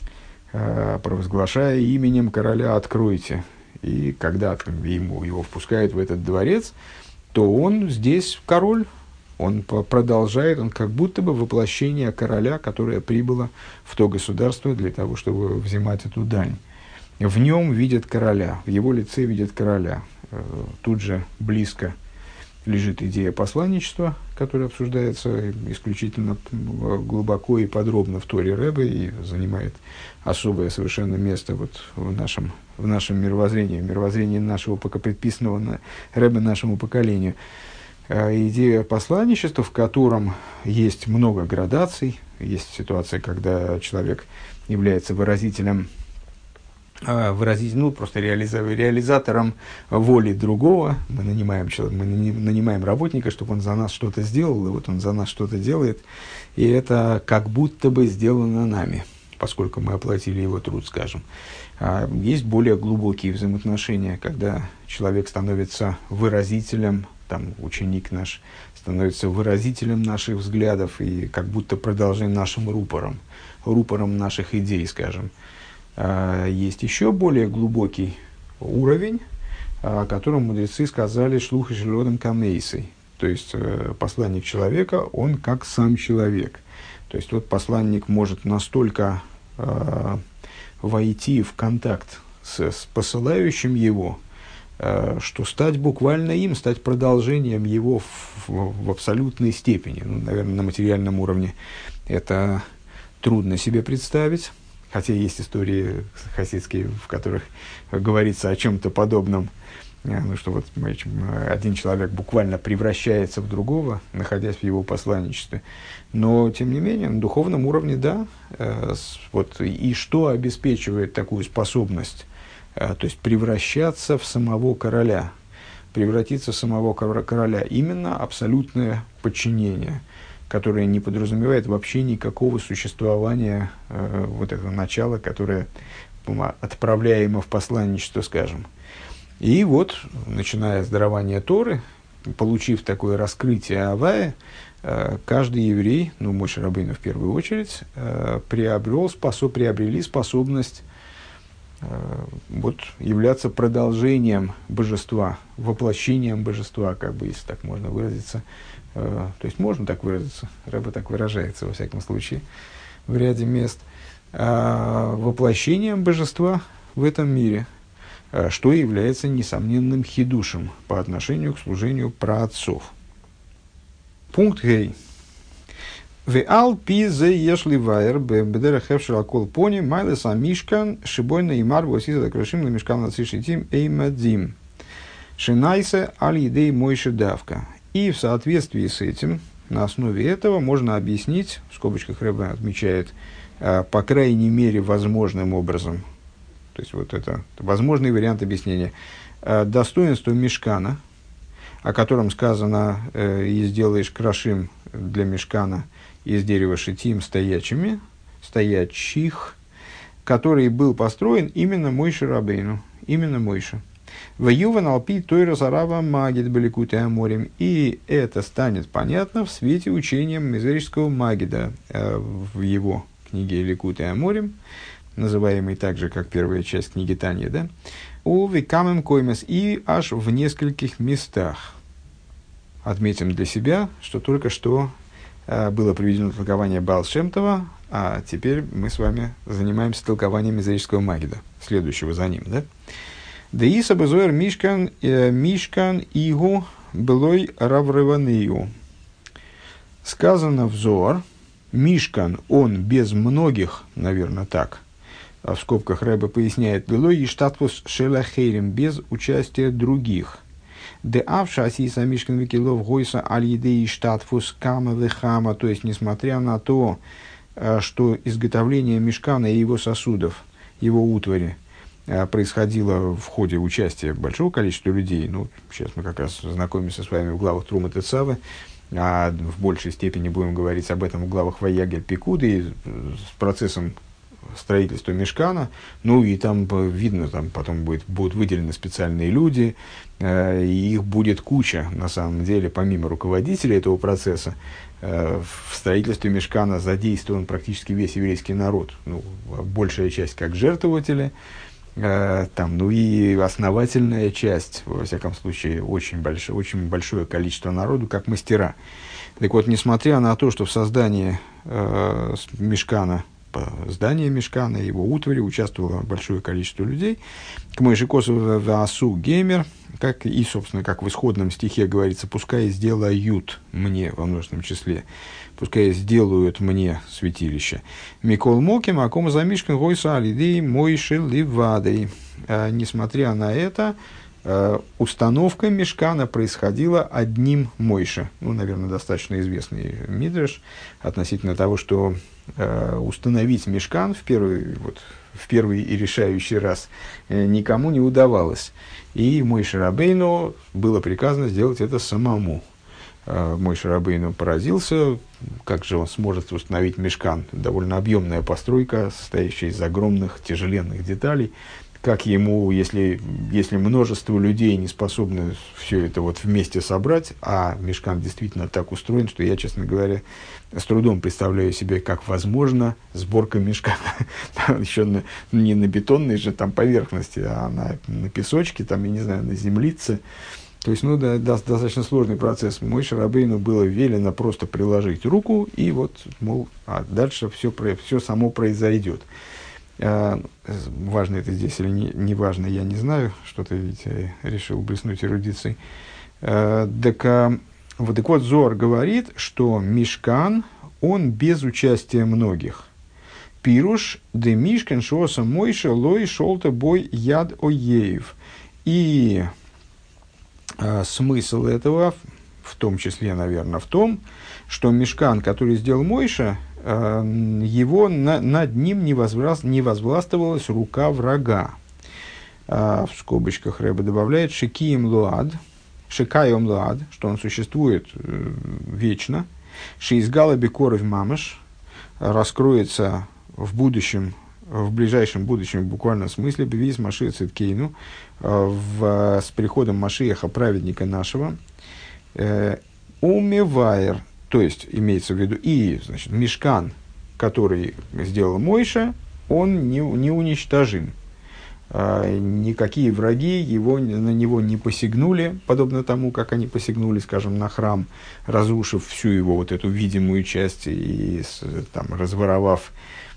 провозглашая именем короля «откройте». И когда его впускают в этот дворец, то он здесь король, он продолжает, он как будто бы воплощение короля, которое прибыло в то государство для того, чтобы взимать эту дань. В нем видят короля, в его лице видят короля. Тут же близко лежит идея посланничества, которая обсуждается исключительно глубоко и подробно в Торе Ребе и занимает особое совершенно место вот в нашем мировоззрении, в мировоззрении нашего предписанного Ребе нашему поколению. Идея посланничества, в котором есть много градаций, есть ситуация, когда человек является выразителем, просто реализатором воли другого. Мы нанимаем работника, чтобы он за нас что-то сделал, и вот он за нас что-то делает, и это как будто бы сделано нами, поскольку мы оплатили его труд, скажем. Есть более глубокие взаимоотношения, когда человек становится выразителем, там, ученик наш становится выразителем наших взглядов и как будто продолжаем нашим рупором наших идей, скажем. Есть еще более глубокий уровень, о котором мудрецы сказали «шлух и шелодом камейсой». То есть, посланник человека, он как сам человек. То есть, вот посланник может настолько войти в контакт с посылающим его, что стать буквально им, стать продолжением его в абсолютной степени. Ну, наверное, на материальном уровне это трудно себе представить. Хотя есть истории хасидские, в которых говорится о чем-то подобном. что вот один человек буквально превращается в другого, находясь в его посланничестве. Но, тем не менее, на духовном уровне, да, вот, и что обеспечивает такую способность, то есть превращаться в самого короля, превратиться в самого короля, именно абсолютное подчинение, которое не подразумевает вообще никакого существования вот этого начала, которое отправляемо в посланничество, скажем. И вот, начиная с дарования Торы, получив такое раскрытие Авая, каждый еврей, ну, Моше Рабейну в первую очередь, приобрели способность вот, являться продолжением божества, воплощением божества, как бы, если так можно выразиться. То есть, можно так выразиться, Рабби так выражается, во всяком случае, в ряде мест. Воплощением божества в этом мире, что является несомненным хидушем по отношению к служению праотцов. Пункт Гей. Веал пизе ешли вайер бедерах хевшер акол пони майлеса мишкан шибойна и марву сиза крашим на мишкан нацишитим эймадим шинайсе аль едей мойши давка. И в соответствии с этим, на основе этого, можно объяснить, в скобочках Ребе отмечает, по крайней мере, возможным образом, то есть вот это возможный вариант объяснения, достоинство мишкана, о котором сказано, и сделаешь крашим для мишкана из дерева шитим стоячих, который был построен именно Моше Рабейну, именно Моше. Ваюван алпи тойра сарава магид беликуте аморим. И это станет понятно в свете учения мизерического магида в его книге Ликуте Аморим, называемой также как первая часть книги Танья, да? У векамем коймес, и аж в нескольких местах. Отметим для себя, что только что было приведено толкование Баал Шем Това, а теперь мы с вами занимаемся толкованием мизерического магида, следующего за ним, да? Деиса безоэр мишкан игу былой раврыванию. Сказано в Зоар, мишкан, он без многих, наверное, так, в скобках Ребе поясняет, былой иштатвус шелахейрим, без участия других. Де авша асиса мишкан викилов гойса аль-едей иштатвус кама вехама, то есть, несмотря на то, что изготовление мишкана и его сосудов, его утвари, происходило в ходе участия большого количества людей. Ну, сейчас мы как раз знакомимся с вами в главах Трума Тецавы, а в большей степени будем говорить об этом в главах Ваягель Пикуды с процессом строительства мишкана. Ну, и там видно, там потом будут выделены специальные люди, и их будет куча, на самом деле, помимо руководителей этого процесса. В строительстве мишкана задействован практически весь еврейский народ. Ну, большая часть как жертвователи, там, ну и основательная часть, во всяком случае, очень большое количество народу, как мастера. Так вот, несмотря на то, что в создании мишкана, здания мишкана, его утвари участвовало большое количество людей, к Моше Косову Ваасу Геймер, как и, собственно, как в исходном стихе говорится, пускай сделают мне, во множественном числе, пускай сделают мне святилище. Микол Моким, Акома Замишкан, Гойса Алидей, Мойши Ливадей. Несмотря на это, установка мишкана происходила одним Мойше. Ну, наверное, достаточно известный мидреш относительно того, что установить мишкан в первый и решающий раз никому не удавалось. И Моше Рабейну было приказано сделать это самому. Моше Рабейну поразился, как же он сможет установить мишкан. Довольно объемная постройка, состоящая из огромных тяжеленных деталей. Как ему, если множество людей не способны все это вот вместе собрать, а мишкан действительно так устроен, что я, честно говоря, с трудом представляю себе, как возможна сборка мишкана. Еще не на бетонной же там поверхности, а на песочке, там, я не знаю, на землице. То есть, ну, да, достаточно сложный процесс. Моше Рабейну было велено просто приложить руку, и вот, мол, а дальше все само произойдет. Важно это здесь или не важно, я не знаю, что-то ведь решил блеснуть эрудицией. Так вот, Зоар говорит, что мишкан, он без участия многих. Пируш де мишкан шоса мойша лой шолта бой яд оеев. И Смысл этого, в том числе, наверное, в том, что мишкан, который сделал Мойша, его над ним не возвластвовалась рука врага. В скобочках Рэбе добавляет шикаем луад, что он существует вечно, шеизгала бекоров мамаш, раскроется в будущем, в ближайшем будущем, в буквальном смысле, бевиз Машиах Циткейну, с приходом Машиаха, праведника нашего, умевайр, то есть имеется в виду и, значит, мишкан, который сделал Мойша, он не уничтожим. Никакие враги на него не посягнули, подобно тому, как они посягнули, скажем, на храм, разрушив всю его вот эту видимую часть и там, разворовав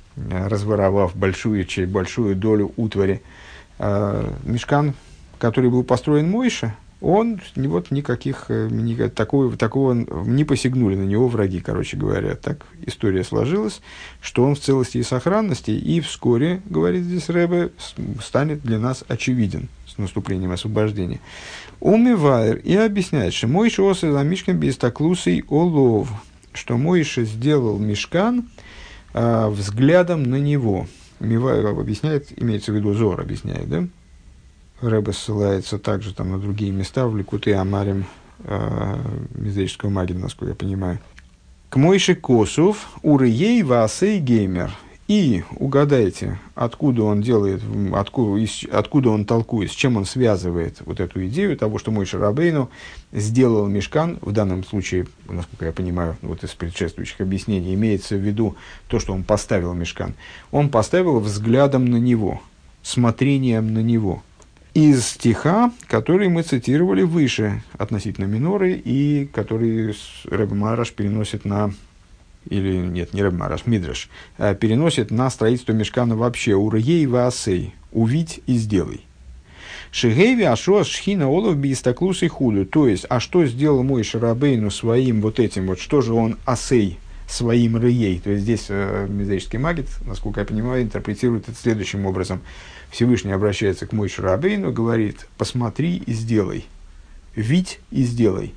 большую долю утвари. Мишкан, который был построен Мойше, он вот такого не посягнули на него враги, короче говоря. Так история сложилась, что он в целости и сохранности, и вскоре, говорит здесь Рэбе, станет для нас очевиден с наступлением освобождения. Умивайр и объясняет, что Мойше осыла мишкан без таклусей олов, что Мойше сделал мишкан взглядом на него. Мивайр объясняет, имеется в виду Зор объясняет, да? Рэбе ссылается также там, на другие места в Ликутей Амарим Миздейшского Магида, насколько я понимаю. К Мойше Косов урыей ваасей геймер. И угадайте, откуда он делает, откуда он толкует, с чем он связывает вот эту идею того, что Мойше Рабейну сделал мишкан, в данном случае, насколько я понимаю, вот из предшествующих объяснений, имеется в виду то, что он поставил мишкан. Он поставил взглядом на него, смотрением на него. Из стиха, который мы цитировали выше относительно миноры, и который Ребе Мараш переносит на... Или нет, не Ребе Мараш, Мидраш. Переносит на строительство мишкана вообще. «Урьей ваасей» – «увидь и сделай». «Шигейви ашоас шхина олов биистаклус и худу». То есть, а что сделал Мойше Рабейну своим вот этим, вот что же он асей, своим рыей? То есть, здесь Миздейшский Магид, насколько я понимаю, интерпретирует это следующим образом. Всевышний обращается к Мойше Рабейну, говорит: посмотри и сделай, видь и сделай.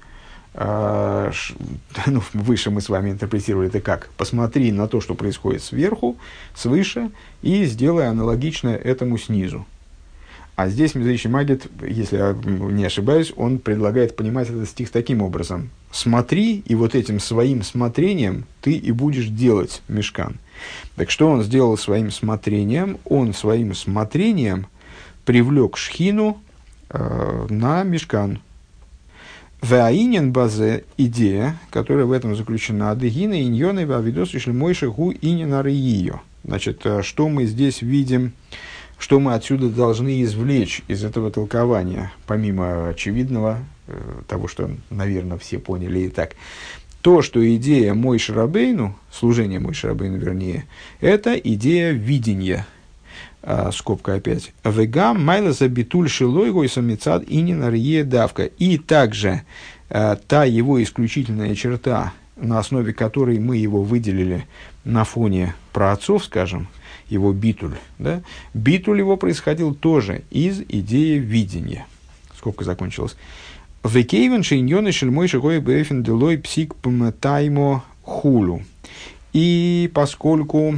Выше мы с вами интерпретировали это как: посмотри на то, что происходит сверху, свыше, и сделай аналогично этому снизу. А здесь Миздейший Магид, если я не ошибаюсь, он предлагает понимать этот стих таким образом: смотри, и вот этим своим смотрением ты и будешь делать мишкан. Так что он сделал своим смотрением? Он своим смотрением привлек шхину на мишкан. Ваинен базе идея, которая в этом заключена, адыгина иньоны вавидос ишли мойши гу инен арыио. Значит, что мы здесь видим, что мы отсюда должны извлечь из этого толкования, помимо очевидного, того, что, наверное, все поняли и так. То, что идея Мойше Рабейну, служение Мойше Рабейну, вернее, это идея видения. Скобка опять. «Вегам майла за битуль шилойгой самицад инин арье давка». И также та его исключительная черта, на основе которой мы его выделили на фоне праотцов, скажем, его битуль. Да? Битуль его происходил тоже из идеи видения. Скобка закончилась. «Векейвен шейньоны шельмой шигой бэйфен делой псик пмтаймо хулу». И поскольку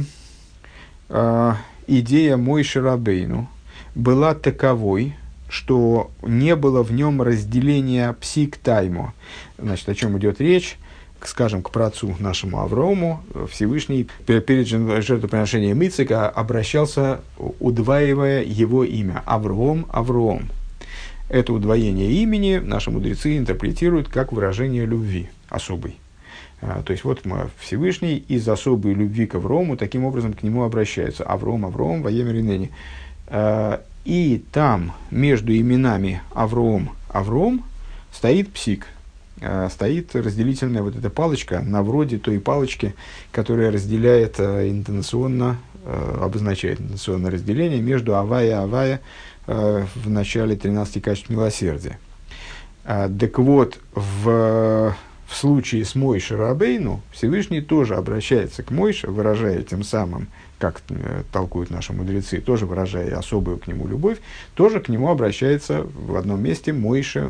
идея Мойше Рабейну была таковой, что не было в нем разделения псик-таймо. Значит, о чем идет речь? Скажем, к праотцу нашему Аврааму Всевышний перед жертвоприношением Ицхака обращался, удваивая его имя. Авраам, Авраам. Это удвоение имени наши мудрецы интерпретируют как выражение любви особой. То есть, вот Всевышний из особой любви к Аврааму таким образом к нему обращается. Авраам, Авраам, ваемер инени. И там между именами Авраам, Авраам стоит псик. Стоит разделительная вот эта палочка, на вроде той палочки, которая разделяет интонационно, обозначает интонационное разделение между Авая и Авая в начале 13 качеств милосердия. Так вот, в в случае с Мойше Рабейну Всевышний тоже обращается к Мойше, выражая тем самым, как толкуют наши мудрецы, тоже выражая особую к нему любовь, тоже к нему обращается в одном месте Мойше.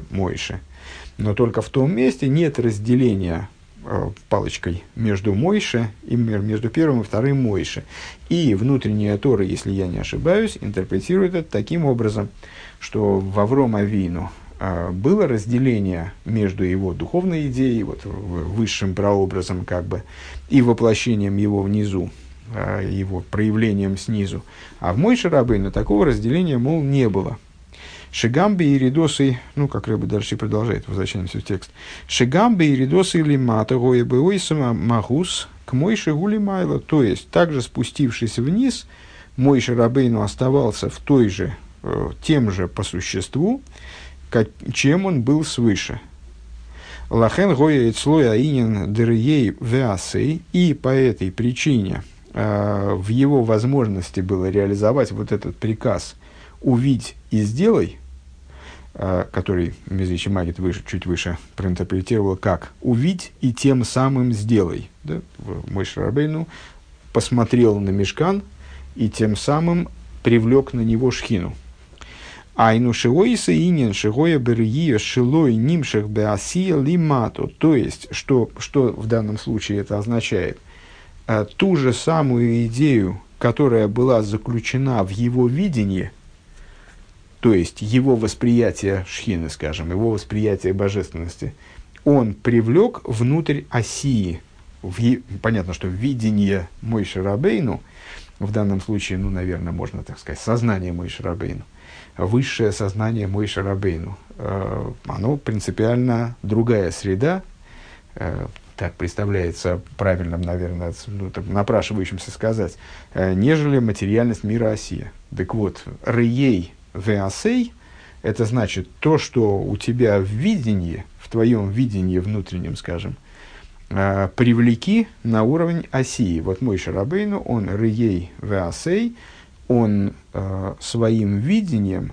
Но только в том месте нет разделения палочкой между Мойше и между первым и вторым Мойше. И внутренняя Тора, если я не ошибаюсь, интерпретирует это таким образом, что в Авром Авину было разделение между его духовной идеей, вот, высшим прообразом как бы, и воплощением его внизу, его проявлением снизу. А в Мойше Рабейну такого разделения, мол, не было. Шигамби и Ридосы, ну, как Рэбе дальше продолжает, возвращаемся в текст. Шигамби и Ридосы лимата гоебеойсама магус к Мойше гули майла. То есть, также спустившись вниз, Мойше Рабейну оставался в той же, тем же по существу, чем он был свыше. Лахен гоя эцлой аинин дырьей веасей, и по этой причине в его возможности было реализовать вот этот приказ «увидь и сделай», который Мезрич Магит чуть выше проинтерпретировал как «увидь и тем самым сделай». Да? Мойше Рабейну посмотрел на мишкан и тем самым привлек на него шхину. Айну шигоиса инин шигоя берьия шилой нимших беасия лимату. То есть, что в данном случае это означает? Ту же самую идею, которая была заключена в его видении, то есть его восприятие шхины, скажем, его восприятие божественности, он привлек внутрь осии. Понятно, что видение Мойше Рабейну, в данном случае, ну, наверное, можно так сказать, сознание Мойше Рабейну, высшее сознание Мойше Рабейну, оно принципиально другая среда, так представляется правильным, наверное, напрашивающимся сказать, нежели материальность мира Осия. Так вот, рей веасей – это значит то, что у тебя в видении, в твоем видении внутреннем, скажем, привлеки на уровень Осии. Вот Мойше Рабейну, он рей веасей, он своим видением,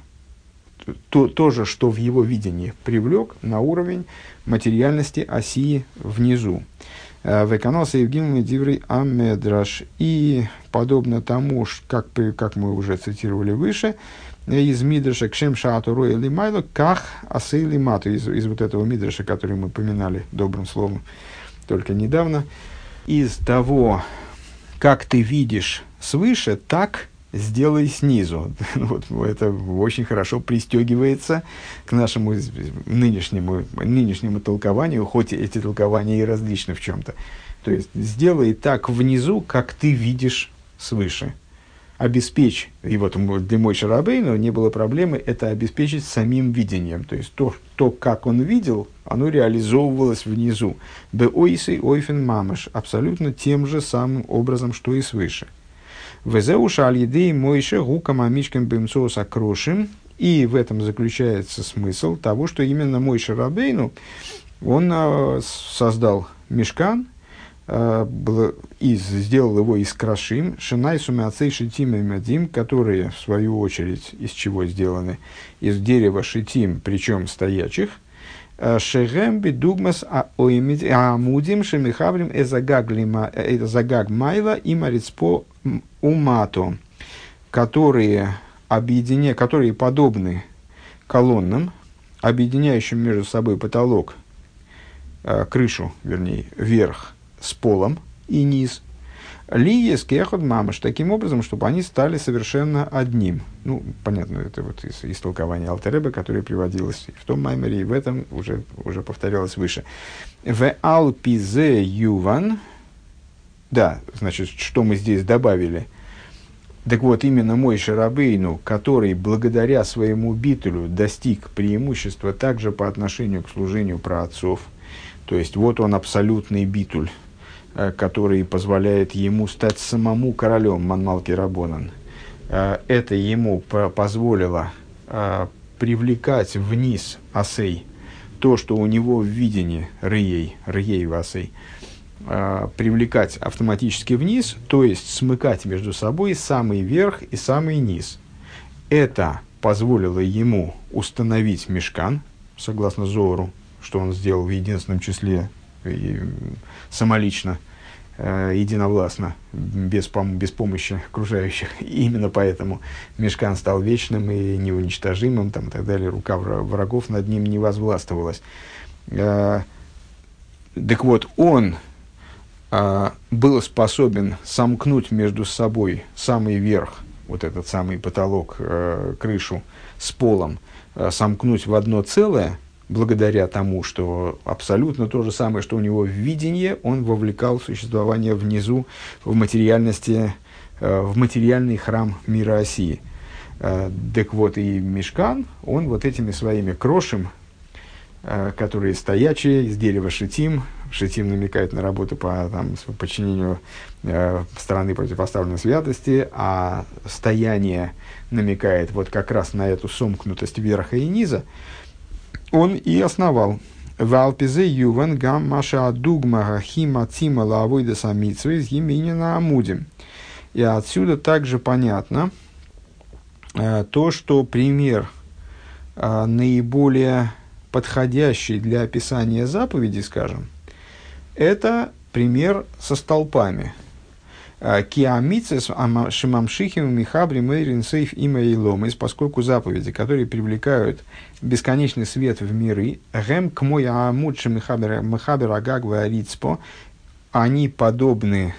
то же, что в его видении, привлек на уровень материальности Осии внизу. Веканоса Евгений Диврей Амедраш. И подобно тому, как мы уже цитировали выше, из Мидраша Кшем Шаату Роя Лимайло, Ках Асей Лимату, из вот этого Мидраша, который мы поминали добрым словом только недавно, из того, как ты видишь свыше, так сделай снизу. Вот, это очень хорошо пристегивается к нашему нынешнему толкованию, хоть эти толкования и различны в чем-то. То есть, сделай так внизу, как ты видишь свыше. Обеспечь, и вот для Мойше Рабейну не было проблемы, это обеспечить самим видением. То есть, то, как он видел, оно реализовывалось внизу. Беойсы ойфен мамаш, абсолютно тем же самым образом, что и свыше. Везеуша аль-едей Мойше гукам амишкам бимцоус акрошим. И в этом заключается смысл того, что именно Мойше Рабейну, он создал мишкан, и сделал его из крашим, шинай сумяцей шитим и мядим, которые, в свою очередь, из чего сделаны? Из дерева шитим, причем стоячих, шегем бедугмас амудим шемихаврим эзагаг майла и марицпо умато, которые подобны колоннам, объединяющим между собой потолок, крышу, вернее, верх с полом и низ, лиес кехот мамаш, таким образом, чтобы они стали совершенно одним. Ну, понятно, это вот из толкования Алтер Ребе, которое приводилось в том маймере, и в этом уже повторялось выше. В алпизе юван, да, значит, что мы здесь добавили. Так вот, именно Мойше Рабейну, который благодаря своему битулю достиг преимущества также по отношению к служению праотцов, то есть вот он абсолютный битуль, который позволяет ему стать самому королем Манмалки Рабонан. Это ему позволило привлекать вниз Асей, то, что у него в видении Рей Асей, привлекать автоматически вниз, то есть смыкать между собой самый верх и самый низ. Это позволило ему установить мишкан, согласно Зоору, что он сделал в единственном числе и самолично, единовластно, без помощи окружающих. И именно поэтому мишкан стал вечным и неуничтожимым, там, и так далее. Рука врагов над ним не возвластвовалась. Так вот, он был способен сомкнуть между собой самый верх, вот этот самый потолок, крышу с полом, сомкнуть в одно целое, благодаря тому, что абсолютно то же самое, что у него в видении, он вовлекал существование внизу в материальности, в материальный храм мира Осии. Так вот, и мишкан, он вот этими своими крошем, которые стоячие, из дерева шитим, шитим намекает на работу по подчинению стороны противопоставленной святости, а стояние намекает вот как раз на эту сомкнутость верха и низа, он и основал. Валпизе юван гам маша дугма хима цима лавойда самитсвы из еменина амудим. И отсюда также понятно то, что пример наиболее подходящий для описания заповеди, скажем, это пример со столпами. Киамицес шимамшихим михабри мейрин сейф има и ломис, поскольку заповеди, которые привлекают бесконечный свет в миры, гэм к мой амуд шимихабер агаг варицпо, они подобны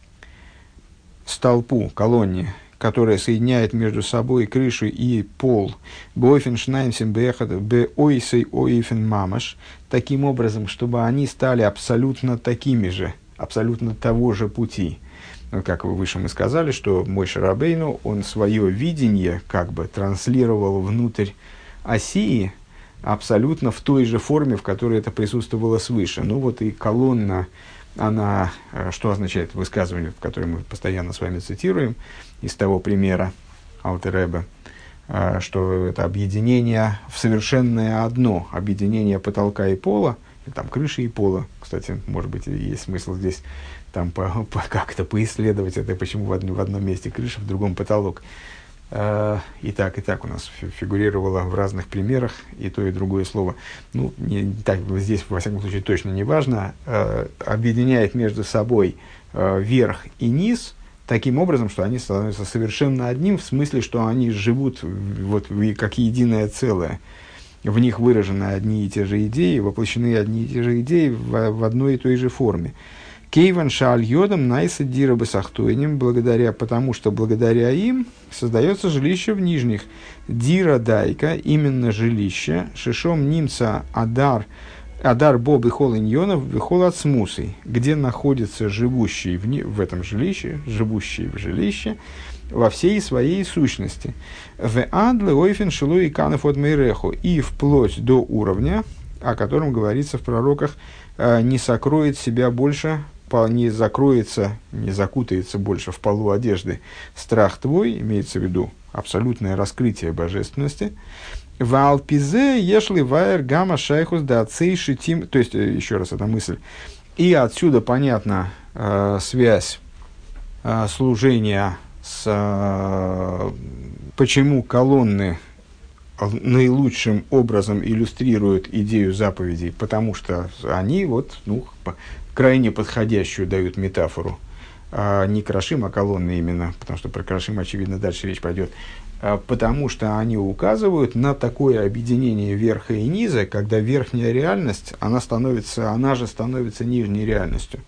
столпу, колонне, которая соединяет между собой крышу и пол, бойфен шнаймсим бехат бе ойсей ойфен мамаш, таким образом, чтобы они стали абсолютно такими же, абсолютно того же пути. Как выше мы сказали, что Моше Рабейну, он свое видение как бы транслировал внутрь Осии абсолютно в той же форме, в которой это присутствовало свыше. Ну вот и колонна, она, что означает высказывание, которое мы постоянно с вами цитируем, из того примера Алтер Ребе, что это объединение в совершенное одно, объединение потолка и пола, или там крыши и пола. Кстати, может быть, есть смысл здесь там как-то поисследовать это, почему в одном месте крыша, в другом потолок. И так у нас фигурировало в разных примерах и то, и другое слово. Ну, здесь, во всяком случае, точно не важно. Объединяет между собой верх и низ таким образом, что они становятся совершенно одним, в смысле, что они живут вот, как единое целое. В них выражены одни и те же идеи, воплощены одни и те же идеи в одной и той же форме. Кейван шааль йодам найса дира басахтойним, потому что благодаря им создается жилище в нижних. Дира дайка, именно жилище, шишом нимца адар боб и хол иньонов, вихол ацмусой, где находится живущий в этом жилище, живущий в жилище, во всей своей сущности. В адле ойфен шилу и канев от мейреху, и вплоть до уровня, о котором говорится в пророках, не сокроет себя больше, не закроется, не закутается больше в полу одежды страх твой, имеется в виду абсолютное раскрытие божественности. В алпизе ешли вайер гамма шайхус да цейши тим, то есть, еще раз эта мысль, и отсюда понятна связь служения с почему колонны наилучшим образом иллюстрируют идею заповедей, потому что они вот, крайне подходящую дают метафору. Не крашим, а колонны именно, потому что про крашим, очевидно, дальше речь пойдет. Потому что они указывают на такое объединение верха и низа, когда верхняя реальность, она же становится нижней реальностью.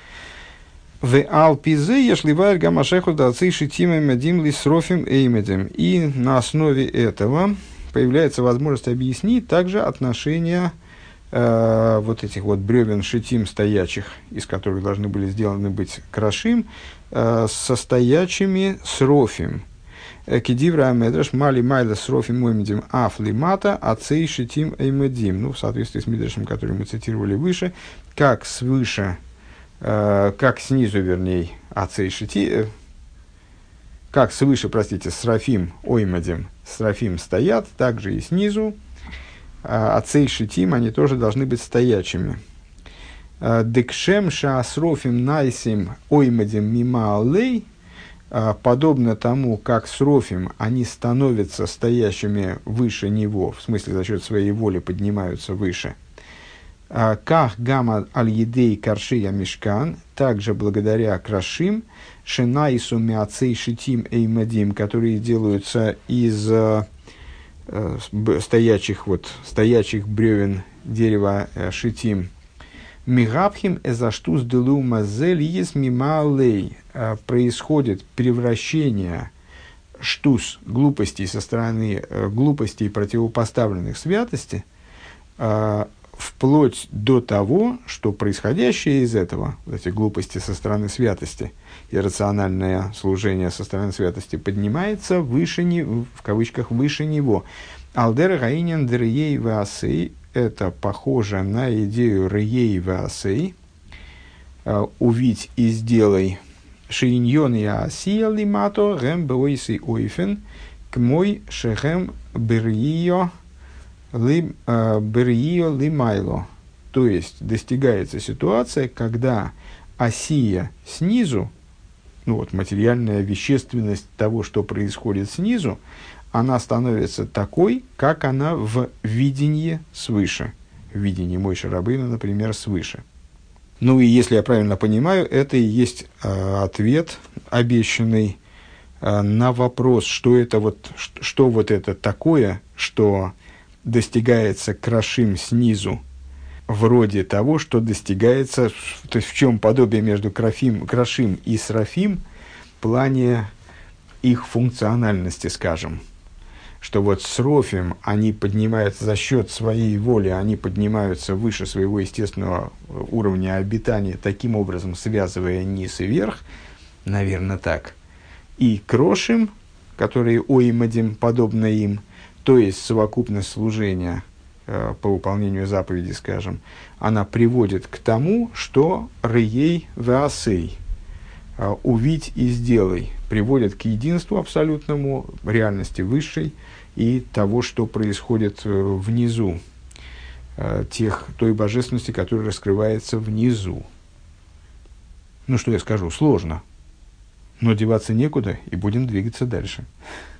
В алпизе ешливайр гамашеху дацей шитимем медим лисрофим эймедем. И на основе этого появляется возможность объяснить также отношения вот этих вот бревен шитим стоячих, из которых должны были сделаны быть крашим, со стоячими срофим. Кедивра амедраш мали майла срофим моймедим афлимата ацей шитим эймедим. Ну, в соответствии с мидрашем, который мы цитировали выше, как свыше, как снизу, вернее, ацей шити, как свыше, срафим оймедим, срафим стоят, также и снизу, ацей шитим, они тоже должны быть стоячими. Декшем шаасрофим найсим оймедим мима алей, подобно тому, как срофим, они становятся стоящими выше него, в смысле за счет своей воли поднимаются выше. Ках гама аль-едей каршия мишкан, также благодаря крашим, шинайсу миацей шитим эймадим, которые делаются из стоячих бревен дерева шитим. Мигабхим эзаштус делу мазель ес мималей. Происходит превращение штус глупостей со стороны глупостей, противопоставленных святости, вплоть до того, что происходящее из этого, эти глупости со стороны святости, иррациональное служение со стороны святости, поднимается выше, в кавычках, выше него. Алдер гаинен дерьей ваасей, это похоже на идею рьей ваасей, увидь и сделай, шииньон и асия лимато гэм бэуэйси ойфен, к мой шехэм берьио лимайло. То есть достигается ситуация, когда осия снизу, материальная вещественность того, что происходит снизу, она становится такой, как она в видении свыше. В видении Мойше Рабейну, например, свыше. И если я правильно понимаю, это и есть ответ, обещанный на вопрос, что это такое, что достигается крашим снизу, вроде того, что достигается, то есть в чем подобие между крашим и срафим в плане их функциональности, скажем. Что срофим, они поднимаются за счет своей воли, они поднимаются выше своего естественного уровня обитания, таким образом связывая низ и верх, наверное, так. И крошим, которые оимадим, подобно им, то есть совокупность служения по выполнению заповеди, скажем, она приводит к тому, что рьей ваасей, увидь и сделай, приводит к единству абсолютному, реальности высшей и того, что происходит внизу, той божественности, которая раскрывается внизу. Что я скажу, сложно, но деваться некуда, и будем двигаться дальше.